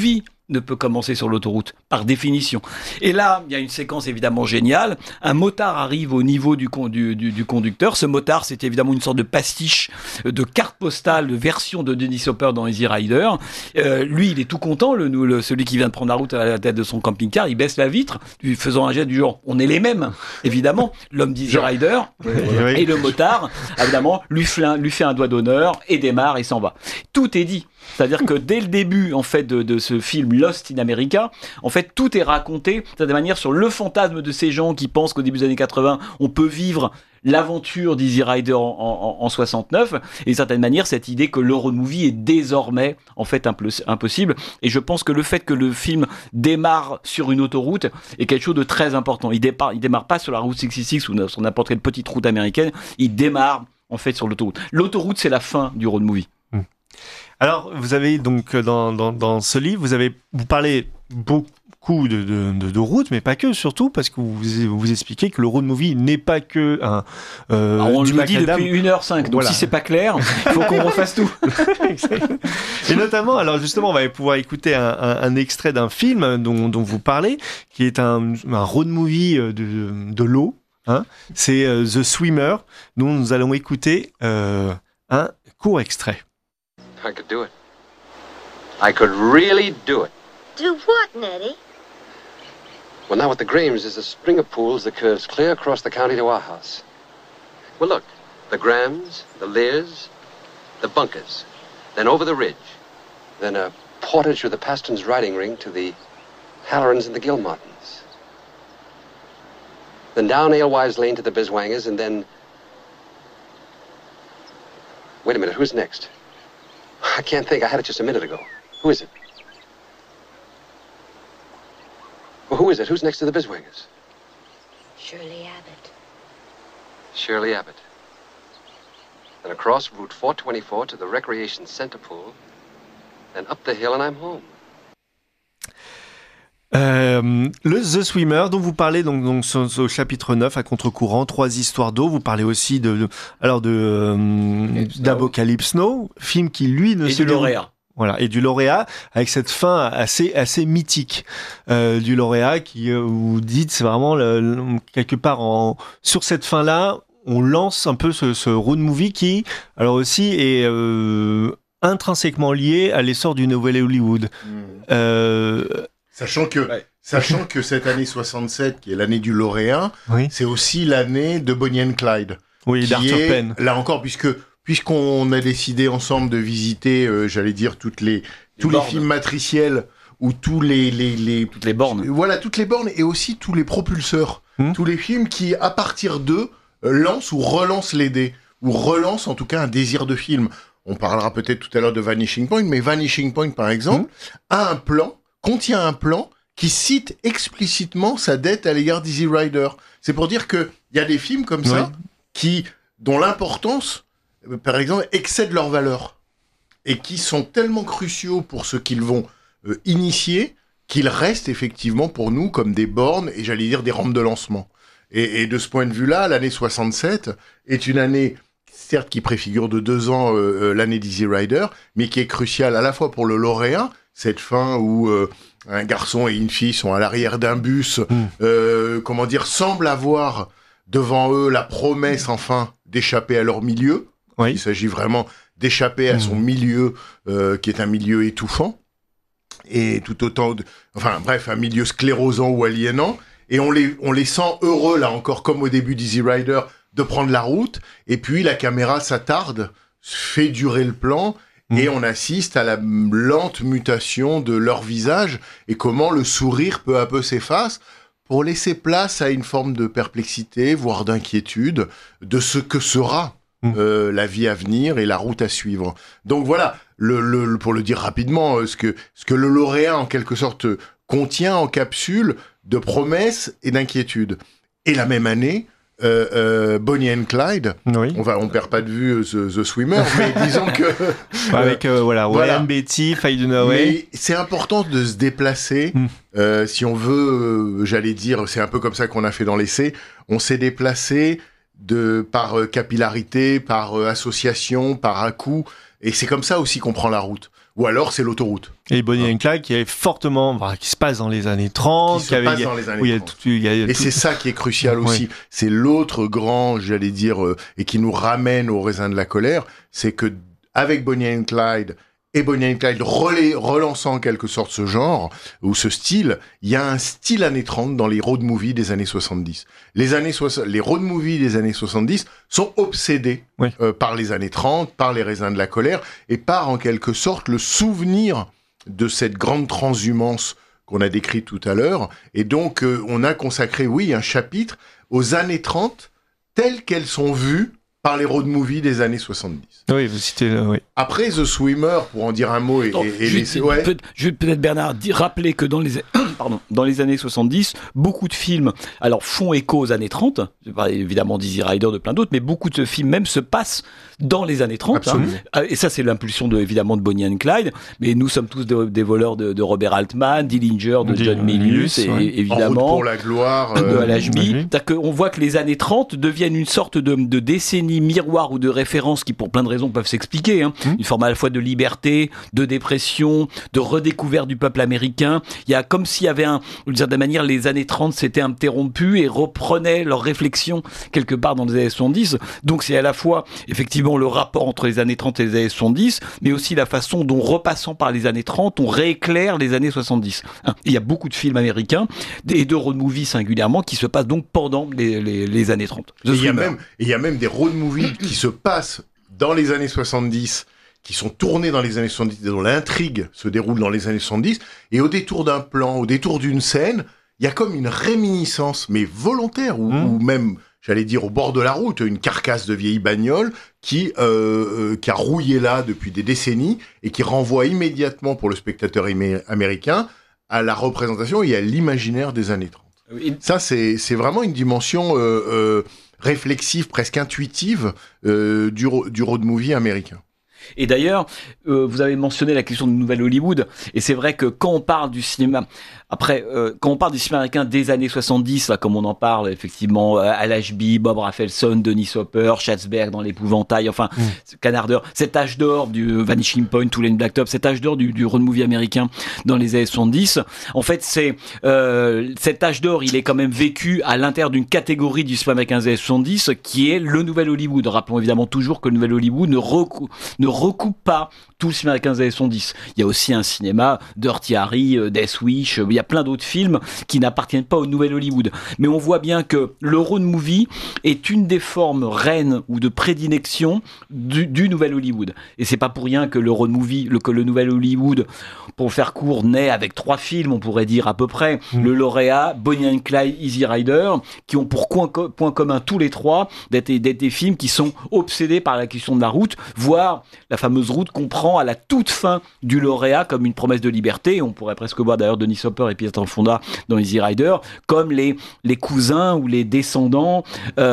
ne peut commencer sur l'autoroute, par définition. Et là, il y a une séquence évidemment géniale. Un motard arrive au niveau du conducteur. Ce motard, c'est évidemment une sorte de pastiche de carte postale, de version de Dennis Hopper dans Easy Rider. Lui, il est tout content, celui qui vient de prendre la route à la tête de son camping-car. Il baisse la vitre, lui faisant un geste du genre, on est les mêmes, évidemment. L'homme d'Easy Rider et le motard, évidemment, lui fait un doigt d'honneur et démarre et s'en va. Tout est dit. C'est-à-dire que dès le début, en fait, de ce film Lost in America, en fait, tout est raconté de cette manière sur le fantasme de ces gens qui pensent qu'au début des années 80, on peut vivre l'aventure d'Easy Rider en 69, et d'une certaine manière, cette idée que le road movie est désormais, en fait, impossible. Et je pense que le fait que le film démarre sur une autoroute est quelque chose de très important. Il démarre pas sur la route 66 ou sur n'importe quelle petite route américaine, il démarre, en fait, sur l'autoroute. L'autoroute, c'est la fin du road movie. Alors, vous avez donc dans ce livre, vous parlez beaucoup de route, mais pas que, surtout parce que vous expliquez que le road movie n'est pas que on du le dit macadam. depuis 1h05, donc voilà. Si c'est pas clair, il faut qu'on refasse tout. Et notamment, alors justement, on va pouvoir écouter un extrait d'un film dont vous parlez, qui est un road movie de l'eau. Hein. C'est The Swimmer, dont nous allons écouter un court extrait. I could do it. I could really do it. Do what, Nettie? Well, now at the Grames is a string of pools that curves clear across the county to our house. Well, look, the Grams, the Lears, the Bunkers, then over the ridge, then a portage of the Pastons riding ring to the Hallerans and the Gilmartins, then down Alewives Lane to the Biswangers, and then... Wait a minute, who's next? I can't think. I had it just a minute ago. Who is it? Well, who is it? Who's next to the Biswangers? Shirley Abbott. Shirley Abbott. Then across Route 424 to the Recreation Center Pool. Then up the hill and I'm home. Le The Swimmer dont vous parlez donc au chapitre 9 à contre-courant, 3 histoires d'eau. Vous parlez aussi d'Apocalypse Now, film qui lui ne et du lauréat. Voilà, et du lauréat avec cette fin assez mythique du lauréat qui vous dites c'est vraiment quelque part sur cette fin là on lance un peu ce road movie qui alors aussi est intrinsèquement lié à l'essor du Nouvel Hollywood. Sachant que cette année 67, qui est l'année du lauréat, oui. C'est aussi l'année de Bonnie and Clyde. Oui, d'Arthur Penn. Là encore, puisqu'on a décidé ensemble de visiter, j'allais dire, tous les films matriciels ou toutes les bornes. Voilà, toutes les bornes et aussi tous les propulseurs. Tous les films qui, à partir d'eux, lancent ou relancent les dés. Ou relancent en tout cas un désir de film. On parlera peut-être tout à l'heure de Vanishing Point, mais Vanishing Point, par exemple, contient un plan qui cite explicitement sa dette à l'égard d'Easy Rider. C'est pour dire qu'il y a des films comme ça dont l'importance, par exemple, excède leur valeur et qui sont tellement cruciaux pour ce qu'ils vont initier qu'ils restent effectivement pour nous comme des bornes et j'allais dire des rampes de lancement. Et de ce point de vue-là, l'année 67 est une année certes qui préfigure de 2 ans l'année d'Easy Rider, mais qui est cruciale à la fois pour le lauréat, cette fin où un garçon et une fille sont à l'arrière d'un bus, semblent avoir devant eux la promesse enfin d'échapper à leur milieu. Oui. Il s'agit vraiment d'échapper à son milieu, qui est un milieu étouffant, et tout autant, un milieu sclérosant ou aliénant. Et on les sent heureux, là encore, comme au début d'Easy Rider, de prendre la route. Et puis la caméra s'attarde, fait durer le plan, et on assiste à la lente mutation de leur visage et comment le sourire peu à peu s'efface pour laisser place à une forme de perplexité, voire d'inquiétude, de ce que sera la vie à venir et la route à suivre. Donc voilà, pour le dire rapidement, ce que le lauréat en quelque sorte contient en capsule de promesses et d'inquiétudes. Et la même année, Bonnie and Clyde, oui. On perd pas de vue The Swimmer, mais disons que avec Warren Beatty, Faye Dunaway. Mais c'est important de se déplacer. Si on veut, j'allais dire, c'est un peu comme ça qu'on a fait dans l'essai. On s'est déplacé par capillarité, par association, par à-coup, et c'est comme ça aussi qu'on prend la route. ou alors c'est l'autoroute. Et Bonnie and Clyde qui est fortement, qui se passe dans les années 30. Et c'est ça qui est crucial aussi. C'est l'autre grand, j'allais dire, et qui nous ramène au raisin de la colère, c'est que avec Bonnie and Clyde, et Bonnie and Clyde relançant en quelque sorte ce genre, ou ce style, il y a un style années 30 dans les road movies des années 70. Les road movies des années 70 sont obsédés par les années 30, par les raisins de la colère, et par en quelque sorte le souvenir de cette grande transhumance qu'on a décrite tout à l'heure. Et donc, on a consacré, un chapitre aux années 30 telles qu'elles sont vues par les road movies des années 70. Oui, vous citez Après The Swimmer, pour en dire un mot, je vais peut-être Bernard rappeler que dans les années 70, beaucoup de films font écho aux années 30. Je parle évidemment d'Easy Rider, de plein d'autres, mais beaucoup de films même se passent dans les années 30. Et ça, c'est l'impulsion évidemment de Bonnie and Clyde. Mais nous sommes tous des voleurs de Robert Altman, Dillinger de John Milius, et évidemment En route pour la gloire de Al-Ashby. On voit que les années 30 deviennent une sorte de décennie miroir ou de référence qui, pour plein de raisons, peuvent s'expliquer. Une forme à la fois de liberté, de dépression, de redécouverte du peuple américain. Il y a comme s'il y avait d'une certaine manière, les années 30 s'étaient interrompues et reprenaient leur réflexion quelque part dans les années 70. Donc c'est à la fois, effectivement, le rapport entre les années 30 et les années 70, mais aussi la façon dont, repassant par les années 30, on rééclaire les années 70. Il y a beaucoup de films américains, et de road movies singulièrement, qui se passent donc pendant les années 30. Il y a même des road movies qui se passent dans les années 70, qui sont tournés dans les années 70, dont l'intrigue se déroule dans les années 70, et au détour d'un plan, au détour d'une scène, il y a comme une réminiscence, mais volontaire, ou même, j'allais dire, au bord de la route, une carcasse de vieille bagnole qui a rouillé là depuis des décennies, et qui renvoie immédiatement pour le spectateur américain à la représentation et à l'imaginaire des années 30. Ça, c'est vraiment une dimension réflexive, presque intuitive du road movie américain. Et d'ailleurs, vous avez mentionné la question de Nouvelle Hollywood, et c'est vrai que quand on parle du cinéma, quand on parle du cinéma américain des années 70, là, comme on en parle, effectivement, Al-Ashby, Bob Rafelson, Dennis Hopper, Schatzberg dans l'épouvantail, Canard d'or, cet âge d'or du Vanishing Point, Tulane Blacktop, cet âge d'or du road movie américain dans les années 70, en fait, cet âge d'or, il est quand même vécu à l'intérieur d'une catégorie du cinéma américain des années 70, qui est le Nouvel Hollywood. Rappelons évidemment toujours que le Nouvel Hollywood ne recoupe pas tout le cinéma américain des années 70. Il y a aussi un cinéma, Dirty Harry, Death Wish, il y a plein d'autres films qui n'appartiennent pas au Nouvel Hollywood. Mais on voit bien que le road movie est une des formes reines ou de prédilection du Nouvel Hollywood. Et c'est pas pour rien que le road movie, que le Nouvel Hollywood, pour faire court, naît avec 3 films, on pourrait dire à peu près. Le lauréat, Bonnie and Clyde, Easy Rider, qui ont pour point commun tous les 3 d'être des films qui sont obsédés par la question de la route, voire la fameuse route qu'on prend à la toute fin du lauréat comme une promesse de liberté. On pourrait presque voir d'ailleurs Dennis Hopper et Peter Fonda dans Easy Rider comme les cousins ou les descendants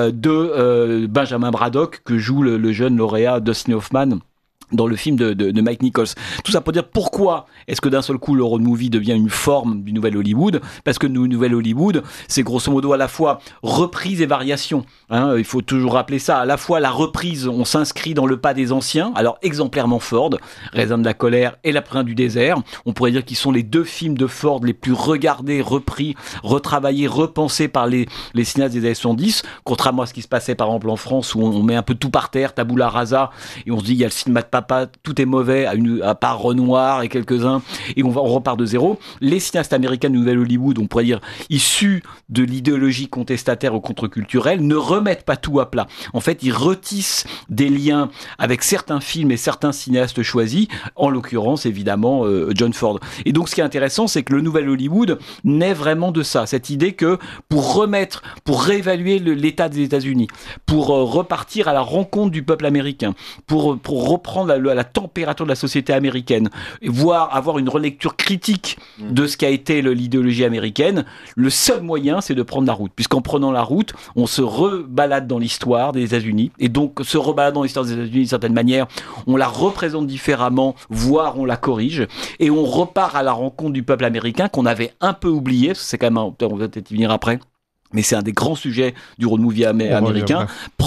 de Benjamin Braddock que joue le jeune lauréat Dustin Hoffman dans le film de Mike Nichols. Tout ça pour dire pourquoi est-ce que d'un seul coup le road movie devient une forme du Nouvel Hollywood? Parce que le Nouvel Hollywood, c'est grosso modo à la fois reprise et variation. Il faut toujours rappeler ça. À la fois la reprise, on s'inscrit dans le pas des anciens. Alors exemplairement Ford, Raisin de la colère et Lapin du désert. On pourrait dire qu'ils sont les 2 films de Ford les plus regardés, repris, retravaillés, repensés par les cinéastes des années 70. Contrairement à ce qui se passait par exemple en France où on met un peu tout par terre, tabula rasa, et on se dit il y a le cinéma de papa, tout est mauvais, à part Renoir et quelques-uns, et on repart de zéro. Les cinéastes américains de Nouvelle Hollywood, on pourrait dire issus de l'idéologie contestataire ou contre-culturelle, ne remettent pas tout à plat. En fait, ils retissent des liens avec certains films et certains cinéastes choisis, en l'occurrence, évidemment, John Ford. Et donc, ce qui est intéressant, c'est que le Nouvel Hollywood naît vraiment de ça, cette idée que pour réévaluer l'état des États-Unis, pour repartir à la rencontre du peuple américain, pour reprendre la température de la société américaine, et avoir une relecture critique de ce qu'a été l'idéologie américaine, le seul moyen, c'est de prendre la route. Puisqu'en prenant la route, on se rebalade dans l'histoire des États-Unis, et donc se rebalade dans l'histoire des États-Unis d'une certaine manière, on la représente différemment, voire on la corrige, et on repart à la rencontre du peuple américain qu'on avait un peu oublié, parce que c'est quand même, on va peut-être y venir après, mais c'est un des grands sujets du road movie américain,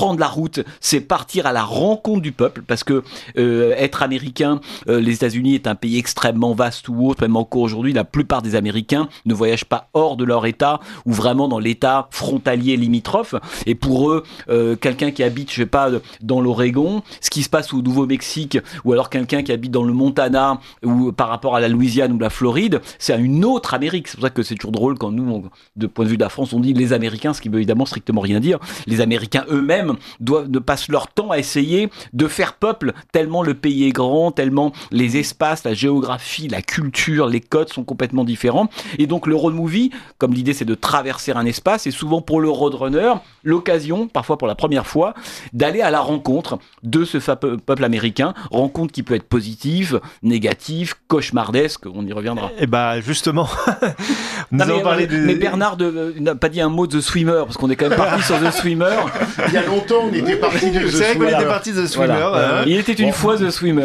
prendre la route, c'est partir à la rencontre du peuple, parce que être américain, les États-Unis est un pays extrêmement vaste ou autre, même encore aujourd'hui, la plupart des Américains ne voyagent pas hors de leur État ou vraiment dans l'État frontalier limitrophe. Et pour eux, quelqu'un qui habite, je sais pas, dans l'Oregon, ce qui se passe au Nouveau-Mexique, ou alors quelqu'un qui habite dans le Montana ou par rapport à la Louisiane ou la Floride, c'est une autre Amérique. C'est pour ça que c'est toujours drôle quand nous, de point de vue de la France, on dit les Américains, ce qui veut évidemment strictement rien dire. Les Américains eux-mêmes ne passent leur temps à essayer de faire peuple, tellement le pays est grand, tellement les espaces, la géographie, la culture, les codes sont complètement différents. Et donc le road movie, comme l'idée c'est de traverser un espace, et souvent pour le roadrunner, l'occasion, parfois pour la première fois, d'aller à la rencontre de ce peuple américain, rencontre qui peut être positive, négative, cauchemardesque, on y reviendra. Et bah justement, nous allons parler mais Bernard n'a pas dit un mot de The Swimmer, parce qu'on est quand même parti sur The Swimmer. Il y a longtemps, on était parti de The Swimmer. C'est vrai qu'on était parti de The Swimmer. Voilà. Il était une fois The Swimmer.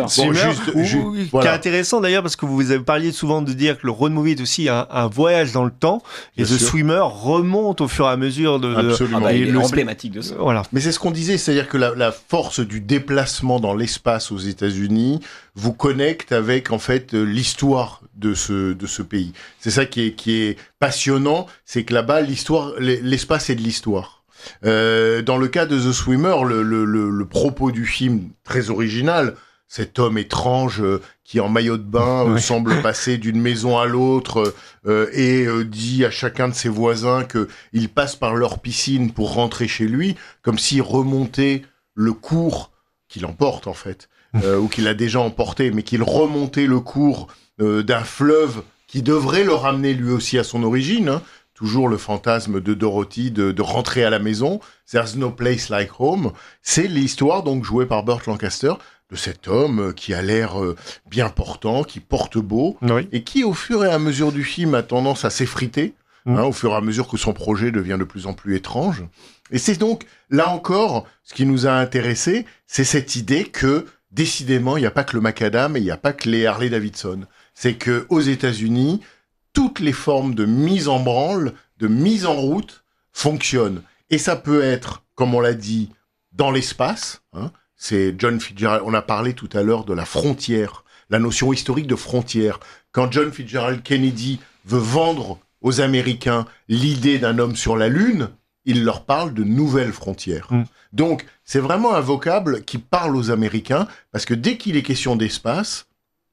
Qui est intéressant d'ailleurs, parce que vous avez parlé souvent de dire que le road movie est aussi un voyage dans le temps, et The Swimmer remonte au fur et à mesure de... Absolument. Il est emblématique de ça. Voilà. Mais c'est ce qu'on disait, c'est-à-dire que la force du déplacement dans l'espace aux États-Unis vous connecte avec en fait l'histoire de ce pays. C'est ça qui est passionnant, c'est que là-bas l'espace est de l'histoire. Dans le cas de The Swimmer, le propos du film très original, cet homme étrange qui en maillot de bain semble passer d'une maison à l'autre et dit à chacun de ses voisins que il passe par leur piscine pour rentrer chez lui, comme s'il remontait le cours qu'il emporte en fait, ou qu'il a déjà emporté, mais qu'il remontait le cours d'un fleuve qui devrait le ramener lui aussi à son origine. Hein. Toujours le fantasme de Dorothy de rentrer à la maison. There's no place like home. C'est l'histoire donc jouée par Burt Lancaster de cet homme qui a l'air bien portant, qui porte beau, et qui au fur et à mesure du film a tendance à s'effriter, au fur et à mesure que son projet devient de plus en plus étrange. Et c'est donc, là encore, ce qui nous a intéressés, c'est cette idée que, décidément, il n'y a pas que le macadam et il n'y a pas que les Harley-Davidson. C'est que aux États-Unis, toutes les formes de mise en branle, de mise en route, fonctionnent. Et ça peut être, comme on l'a dit, dans l'espace. C'est John Fitzgerald. On a parlé tout à l'heure de la frontière, la notion historique de frontière. Quand John Fitzgerald Kennedy veut vendre aux Américains l'idée d'un homme sur la Lune, il leur parle de nouvelles frontières. Donc, c'est vraiment un vocable qui parle aux Américains, parce que dès qu'il est question d'espace,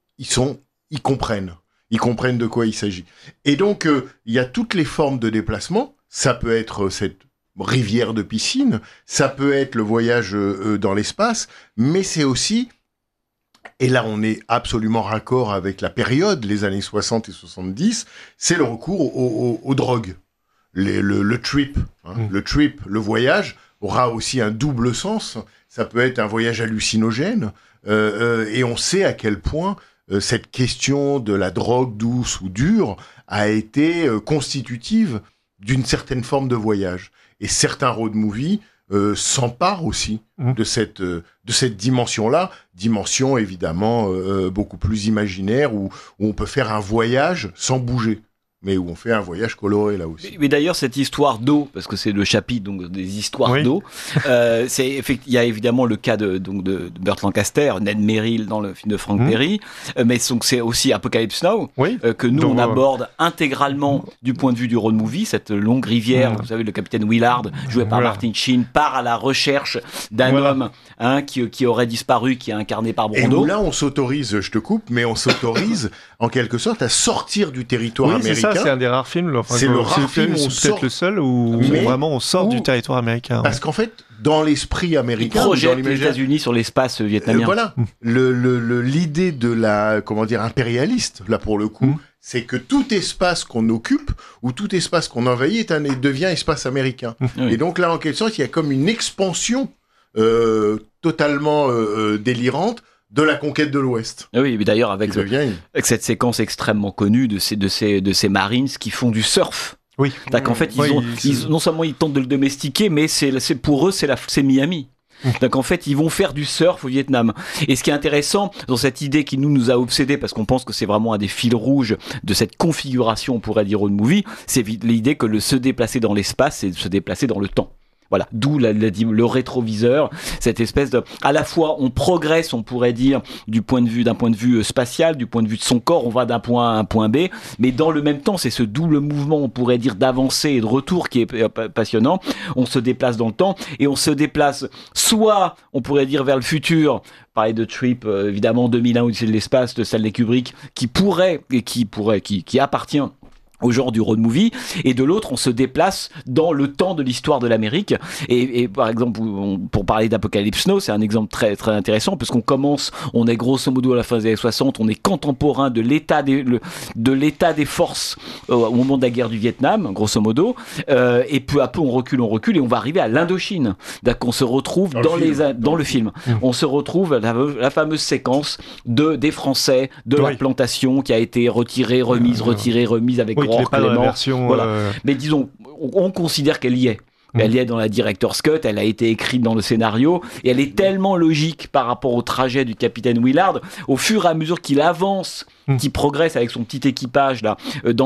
ils comprennent. Ils comprennent de quoi il s'agit. Et donc, il y a toutes les formes de déplacement. Ça peut être cette rivière de piscine, ça peut être le voyage dans l'espace, mais c'est aussi, et là on est absolument raccord avec la période, les années 60 et 70, c'est le recours aux drogues. Le trip, le trip, le voyage aura aussi un double sens. Ça peut être un voyage hallucinogène, et on sait à quel point cette question de la drogue douce ou dure a été constitutive d'une certaine forme de voyage. Et certains road movies s'emparent aussi de cette dimension-là, dimension évidemment beaucoup plus imaginaire, où on peut faire un voyage sans bouger, mais où on fait un voyage coloré là aussi. Mais d'ailleurs cette histoire d'eau, parce que c'est le chapitre donc des histoires d'eau, il y a évidemment le cas de Burt Lancaster, Ned Merrill dans le film de Frank Perry, mais donc c'est aussi Apocalypse Now que nous on aborde intégralement du point de vue du road movie, cette longue rivière, vous savez le capitaine Willard joué par Martin Sheen part à la recherche d'un homme qui aurait disparu, qui est incarné par Brando. Et là on s'autorise, je te coupe, mais on s'autorise en quelque sorte à sortir du territoire américain. C'est un des rares films. C'est le rare film, c'est peut-être le seul où vraiment on sort du territoire américain. Parce qu'en fait, dans l'esprit américain, il projette les États-Unis sur l'espace vietnamien. Voilà, l'idée de la impérialiste là pour le coup, c'est que tout espace qu'on occupe ou tout espace qu'on envahit devient espace américain. Et donc là, en quelque sorte, il y a comme une expansion totalement délirante de la conquête de l'Ouest. Oui, mais d'ailleurs avec cette séquence extrêmement connue de ces Marines qui font du surf. Oui. En fait, non seulement ils tentent de le domestiquer, mais c'est pour eux c'est Miami. Donc en fait, ils vont faire du surf au Vietnam. Et ce qui est intéressant dans cette idée qui nous a obsédés, parce qu'on pense que c'est vraiment un des fils rouges de cette configuration, on pourrait dire road movie, c'est l'idée que se déplacer dans l'espace, c'est se déplacer dans le temps. Voilà, d'où le rétroviseur, cette espèce de, à la fois on progresse, on pourrait dire, d'un point de vue spatial, du point de vue de son corps, on va d'un point A à un point B, mais dans le même temps, c'est ce double mouvement, on pourrait dire, d'avancée et de retour qui est passionnant. On se déplace dans le temps et on se déplace soit, on pourrait dire, vers le futur. Parler de Trip, évidemment, 2001 Odyssée de l'espace de Stanley Kubrick, qui appartient au genre du road movie, et de l'autre on se déplace dans le temps de l'histoire de l'Amérique, et par exemple pour parler d'Apocalypse Now, c'est un exemple très très intéressant, parce on est grosso modo à la fin des années 60, on est contemporain de l'état des forces au moment de la guerre du Vietnam, grosso modo, et peu à peu on recule et on va arriver à l'Indochine, on se retrouve dans le film, on se retrouve la fameuse séquence des Français de la plantation qui a été remise avec mais disons, on considère qu'elle y est. Elle y est dans la director's cut, elle a été écrite dans le scénario, et elle est tellement logique par rapport au trajet du capitaine Willard, au fur et à mesure qu'il avance, qu'il progresse avec son petit équipage là,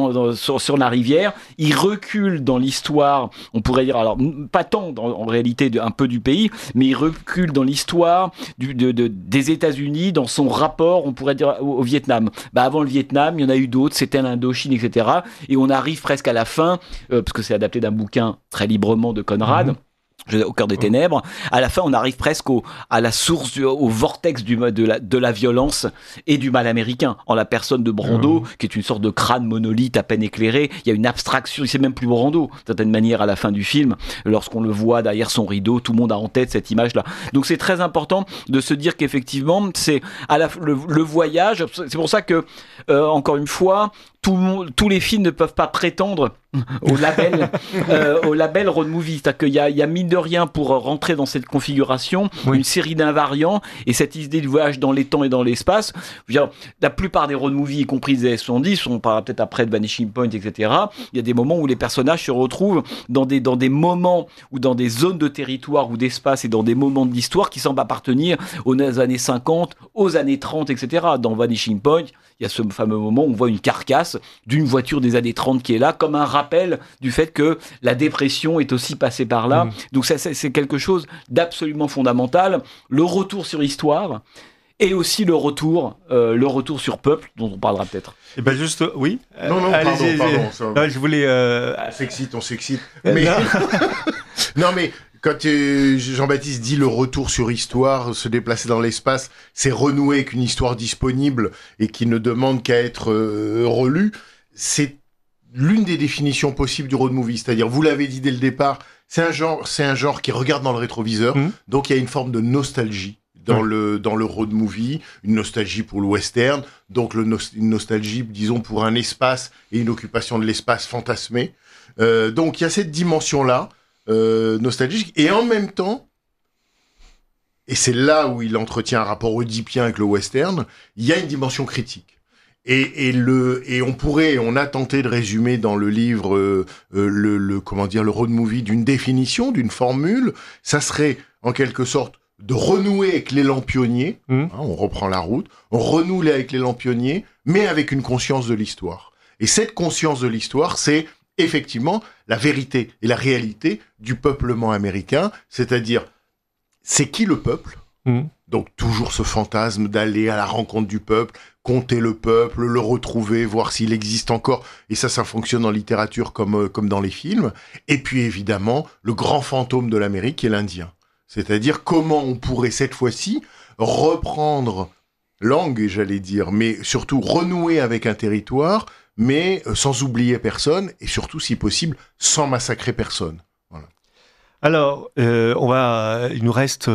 sur la rivière, il recule dans l'histoire, on pourrait dire, alors pas tant en réalité un peu du pays, mais il recule dans l'histoire des États-Unis, dans son rapport, on pourrait dire, au Vietnam. Avant le Vietnam, il y en a eu d'autres, c'était l'Indochine, etc. Et on arrive presque à la fin, parce que c'est adapté d'un bouquin très librement de Conrad, au cœur des ténèbres. À la fin, on arrive presque à la source, au vortex de la violence et du mal américain, en la personne de Brando, qui est une sorte de crâne monolithe à peine éclairé. Il y a une abstraction, c'est même plus Brando, d'une certaine manière, à la fin du film. Lorsqu'on le voit derrière son rideau, tout le monde a en tête cette image-là. Donc c'est très important de se dire qu'effectivement, c'est le voyage. C'est pour ça que, encore une fois, tous les films ne peuvent pas prétendre au label road movie. C'est-à-dire qu'il y a mine de rien, pour rentrer dans cette configuration, une série d'invariants, et cette idée de voyage dans les temps et dans l'espace. Je veux dire, la plupart des road movies, y compris les années 70, on parlera peut-être après de Vanishing Point, etc. Il y a des moments où les personnages se retrouvent dans des moments ou dans des zones de territoire ou d'espace et dans des moments de l'histoire qui semblent appartenir aux années 50, aux années 30, etc. Dans Vanishing Point, il y a ce fameux moment où on voit une carcasse d'une voiture des années 30 qui est là, comme un rappel du fait que la dépression est aussi passée par là. Donc c'est quelque chose d'absolument fondamental. Le retour sur histoire et aussi le retour sur peuple, dont on parlera peut-être. Et ben juste, oui. Non, pardon. Non, je voulais. On s'excite. Mais non, mais quand Jean-Baptiste dit le retour sur histoire, se déplacer dans l'espace, c'est renouer avec une histoire disponible et qui ne demande qu'à être relue. C'est l'une des définitions possibles du road movie. C'est-à-dire, vous l'avez dit dès le départ, c'est un genre qui regarde dans le rétroviseur. Donc il y a une forme de nostalgie dans le road movie, une nostalgie pour le western, donc une nostalgie, disons, pour un espace et une occupation de l'espace fantasmé. Donc il y a cette dimension-là, nostalgique, et en même temps, et c'est là où il entretient un rapport oedipien avec le western, il y a une dimension critique. Et on a tenté de résumer dans le livre le road movie d'une définition, d'une formule. Ça serait en quelque sorte de renouer avec l'élan pionnier. On reprend la route, on renoue avec l'élan pionnier, mais avec une conscience de l'histoire. Et cette conscience de l'histoire, c'est effectivement la vérité et la réalité du peuplement américain, c'est-à-dire, c'est qui le peuple ? Donc toujours ce fantasme d'aller à la rencontre du peuple, compter le peuple, le retrouver, voir s'il existe encore. Et ça fonctionne en littérature comme dans les films. Et puis évidemment, le grand fantôme de l'Amérique est l'Indien. C'est-à-dire comment on pourrait cette fois-ci reprendre langue, j'allais dire, mais surtout renouer avec un territoire, mais sans oublier personne, et surtout, si possible, sans massacrer personne. Voilà. Alors, il nous reste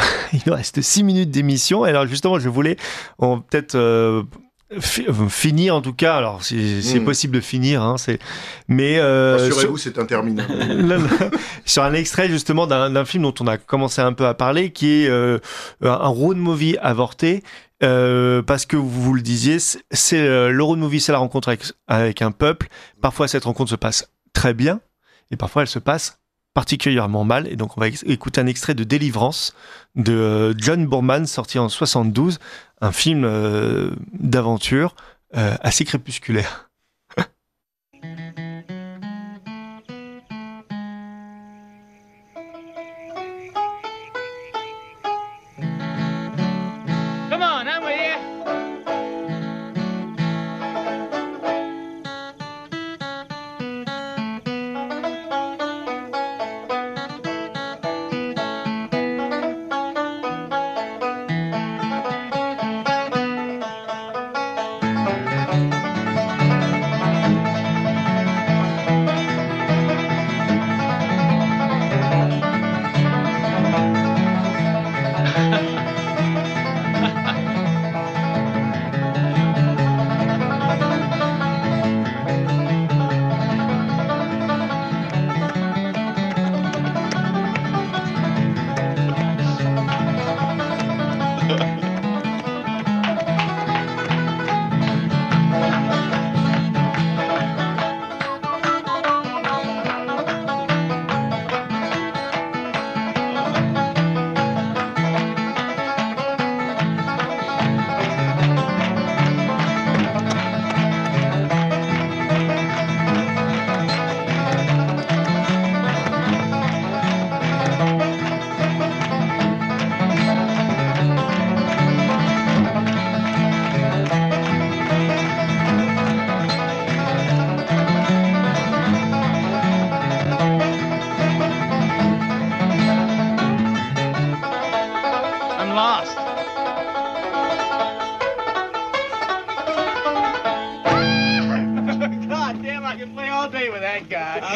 6 minutes d'émission. Alors justement, je voulais peut-être finir en tout cas. Alors, c'est possible de finir, hein, mais rassurez-vous, c'est interminable. Sur un extrait justement d'un film dont on a commencé un peu à parler, qui est un road movie avorté. Parce que vous le disiez, le road movie, c'est la rencontre avec un peuple. Parfois, cette rencontre se passe très bien, et parfois, elle se passe particulièrement mal. Et donc, on va écouter un extrait de Délivrance de John Boorman, sorti en 72, un film d'aventure assez crépusculaire.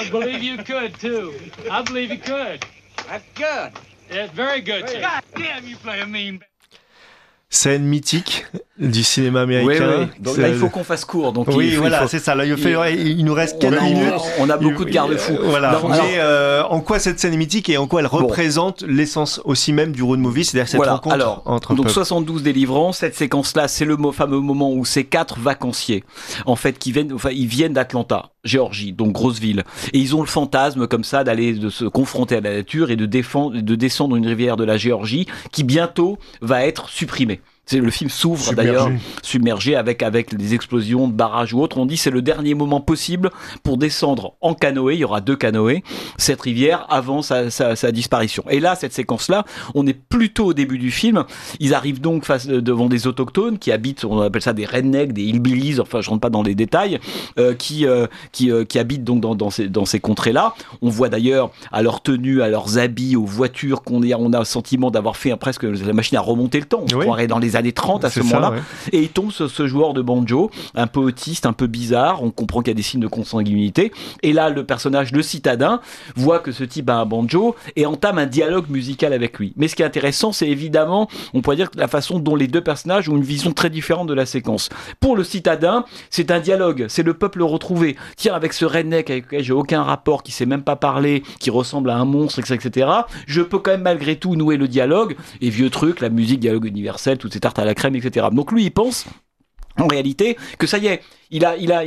I believe you could, too. I believe you could. That's good. It's very good, sir. God damn, you play a mean... Scène mythique du cinéma américain. Oui. Donc là, il faut qu'on fasse court. Donc c'est ça. Là, il nous reste 4 minutes. On a beaucoup de garde-fous. Voilà. Mais en quoi cette scène est mythique et en quoi elle représente l'essence aussi même du road movie, c'est-à-dire cette rencontre entre donc peuples. 72 délivrances. Cette séquence-là, c'est le fameux moment où ces 4 vacanciers, en fait, ils viennent d'Atlanta, Géorgie, donc grosse ville, et ils ont le fantasme comme ça de se confronter à la nature et de descendre une rivière de la Géorgie qui bientôt va être supprimée. Le film s'ouvre d'ailleurs submergé avec des explosions de barrages ou autres. On dit c'est le dernier moment possible pour descendre en canoë. Il y aura 2 canoës cette rivière avant sa disparition. Et là, cette séquence-là, on est plutôt au début du film. Ils arrivent donc devant des autochtones qui habitent, on appelle ça des rednecks, des hillbillies. Enfin, je rentre pas dans les détails, qui habitent donc dans ces contrées-là. On voit d'ailleurs à leur tenue, à leurs habits, aux voitures on a le sentiment d'avoir fait presque la machine à remonter le temps. On croirait dans les années 30 à ce moment-là, et il tombe sur ce joueur de banjo, un peu autiste, un peu bizarre, on comprend qu'il y a des signes de consanguinité, et là le personnage, le citadin, voit que ce type a un banjo et entame un dialogue musical avec lui. Mais ce qui est intéressant, c'est évidemment, on pourrait dire, la façon dont les 2 personnages ont une vision très différente de la séquence. Pour le citadin, c'est un dialogue, c'est le peuple retrouvé. Tiens, avec ce redneck avec lequel j'ai aucun rapport, qui sait même pas parler, qui ressemble à un monstre, etc., je peux quand même malgré tout nouer le dialogue, et vieux truc, la musique, dialogue universel, toutes ces tartes à la crème, etc. Donc lui, il pense en réalité que ça y est, il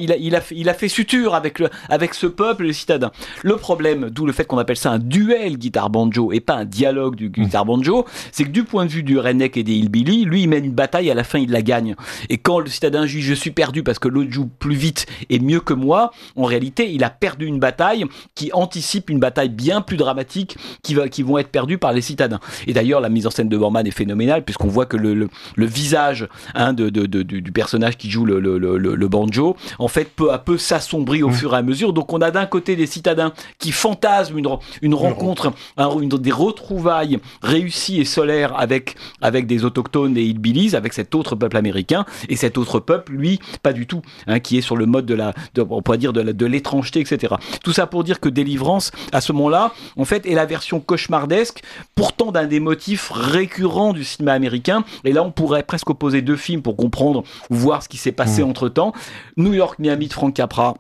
a fait suture avec ce peuple, les citadins. Le problème, d'où le fait qu'on appelle ça un duel guitare-banjo et pas un dialogue du guitare-banjo, c'est que du point de vue du redneck et des hillbilly, lui il mène une bataille, à la fin il la gagne. Et quand le citadin dit je suis perdu parce que l'autre joue plus vite et mieux que moi, en réalité il a perdu une bataille qui anticipe une bataille bien plus dramatique qui vont être perdues par les citadins. Et d'ailleurs la mise en scène de Borman est phénoménale puisqu'on voit que le visage du personnage qui joue le banjo, en fait, peu à peu s'assombrit au fur et à mesure. Donc, on a d'un côté des citadins qui fantasment une rencontre, des retrouvailles réussies et solaires avec des autochtones, des hillbillies, avec cet autre peuple américain. Et cet autre peuple, lui, pas du tout, qui est sur le mode on pourrait dire de l'étrangeté, etc. Tout ça pour dire que Délivrance, à ce moment-là, en fait, est la version cauchemardesque, pourtant d'un des motifs récurrents du cinéma américain. Et là, on pourrait presque opposer 2 films pour comprendre ou voir ce qui s'est passé entre-temps. New York, Miami de Frank Capra,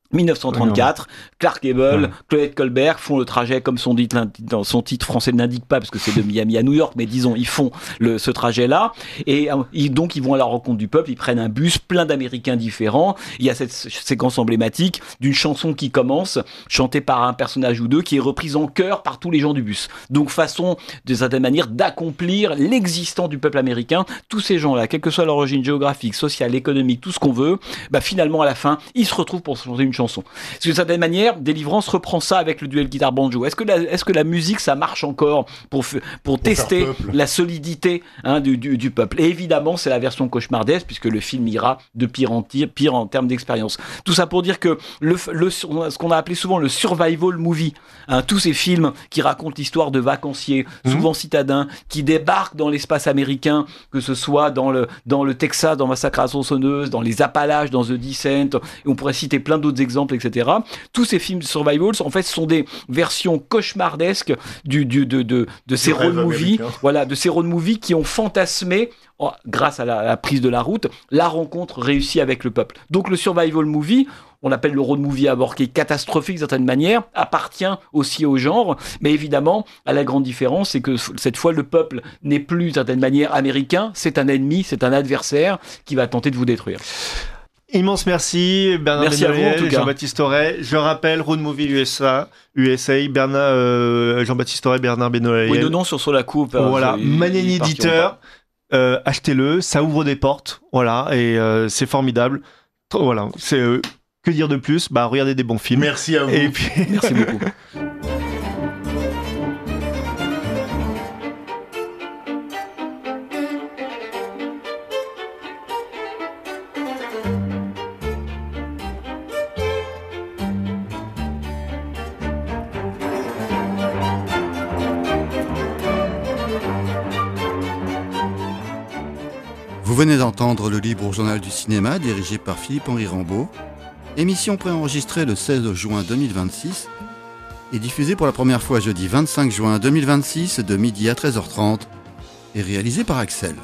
1934, Clark Gable, Claudette Colbert font le trajet comme son titre français ne l'indique pas parce que c'est de Miami à New York, mais disons ils font ce trajet-là et donc ils vont à la rencontre du peuple, ils prennent un bus plein d'Américains différents. Il y a cette séquence emblématique d'une chanson qui commence, chantée par un personnage ou 2 qui est reprise en chœur par tous les gens du bus. Donc façon de certaine manière d'accomplir l'existence du peuple américain. Tous ces gens-là, quelle que soit leur origine géographique, sociale, économique, tout ce qu'on veut, finalement à la fin, ils se retrouvent pour chanter une chanson. Parce que d'une certaine manière, Délivrance reprend ça avec le duel guitare-banjo. Est-ce que la musique, ça marche encore pour tester la solidité du peuple? Et évidemment, c'est la version cauchemardesque, puisque le film ira de pire en termes d'expérience. Tout ça pour dire que ce qu'on a appelé souvent le survival movie, tous ces films qui racontent l'histoire de vacanciers, souvent citadins, qui débarquent dans l'espace américain, que ce soit dans le Texas, dans Massacre à la tronçonneuse, dans les Appalaches, dans The Descent, et on pourrait citer plein d'autres exemples, etc. Tous ces films de survival, en fait, sont des versions cauchemardesques de ces road movies, de ces road movies qui ont fantasmé, grâce à la prise de la route, la rencontre réussie avec le peuple. Donc le survival movie, on appelle le road movie à bord qui est catastrophique d'une certaine manière, appartient aussi au genre, mais évidemment, à la grande différence, c'est que cette fois, le peuple n'est plus d'une certaine manière américain, c'est un ennemi, c'est un adversaire qui va tenter de vous détruire. Immense merci Bernard Benoliel, Jean-Baptiste Aurey. Je rappelle Road Movie USA, Jean-Baptiste Aurey, Bernard Benoliel. Oui, donnons sur la coupe. Voilà, Manini éditeur, achetez-le, ça ouvre des portes, voilà, et c'est formidable. Voilà, c'est que dire de plus? Regardez des bons films. Merci à vous. Et puis... Merci beaucoup. Vous venez d'entendre le Libre Journal du cinéma dirigé par Philippe-Henri Rambaud, émission préenregistrée le 16 juin 2026 est diffusé pour la première fois jeudi 25 juin 2026 de midi à 13h30 et réalisé par Axel.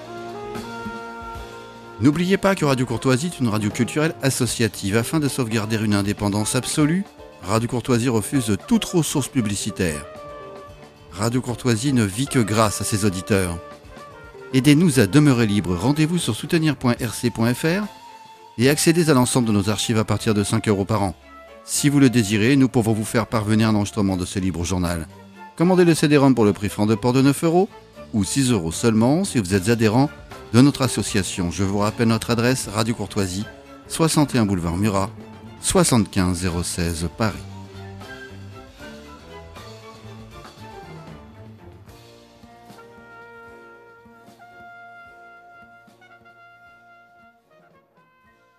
N'oubliez pas que Radio Courtoisie est une radio culturelle associative. Afin de sauvegarder une indépendance absolue, Radio Courtoisie refuse toute ressource publicitaire. Radio Courtoisie ne vit que grâce à ses auditeurs. Aidez-nous à demeurer libres. Rendez-vous sur soutenir.rc.fr et accédez à l'ensemble de nos archives à partir de 5 € par an. Si vous le désirez, nous pouvons vous faire parvenir un enregistrement de ce libre journal. Commandez le CD-ROM pour le prix franc de port de 9 € ou 6 € seulement si vous êtes adhérent de notre association. Je vous rappelle notre adresse: Radio Courtoisie, 61 boulevard Murat, 75 016 Paris.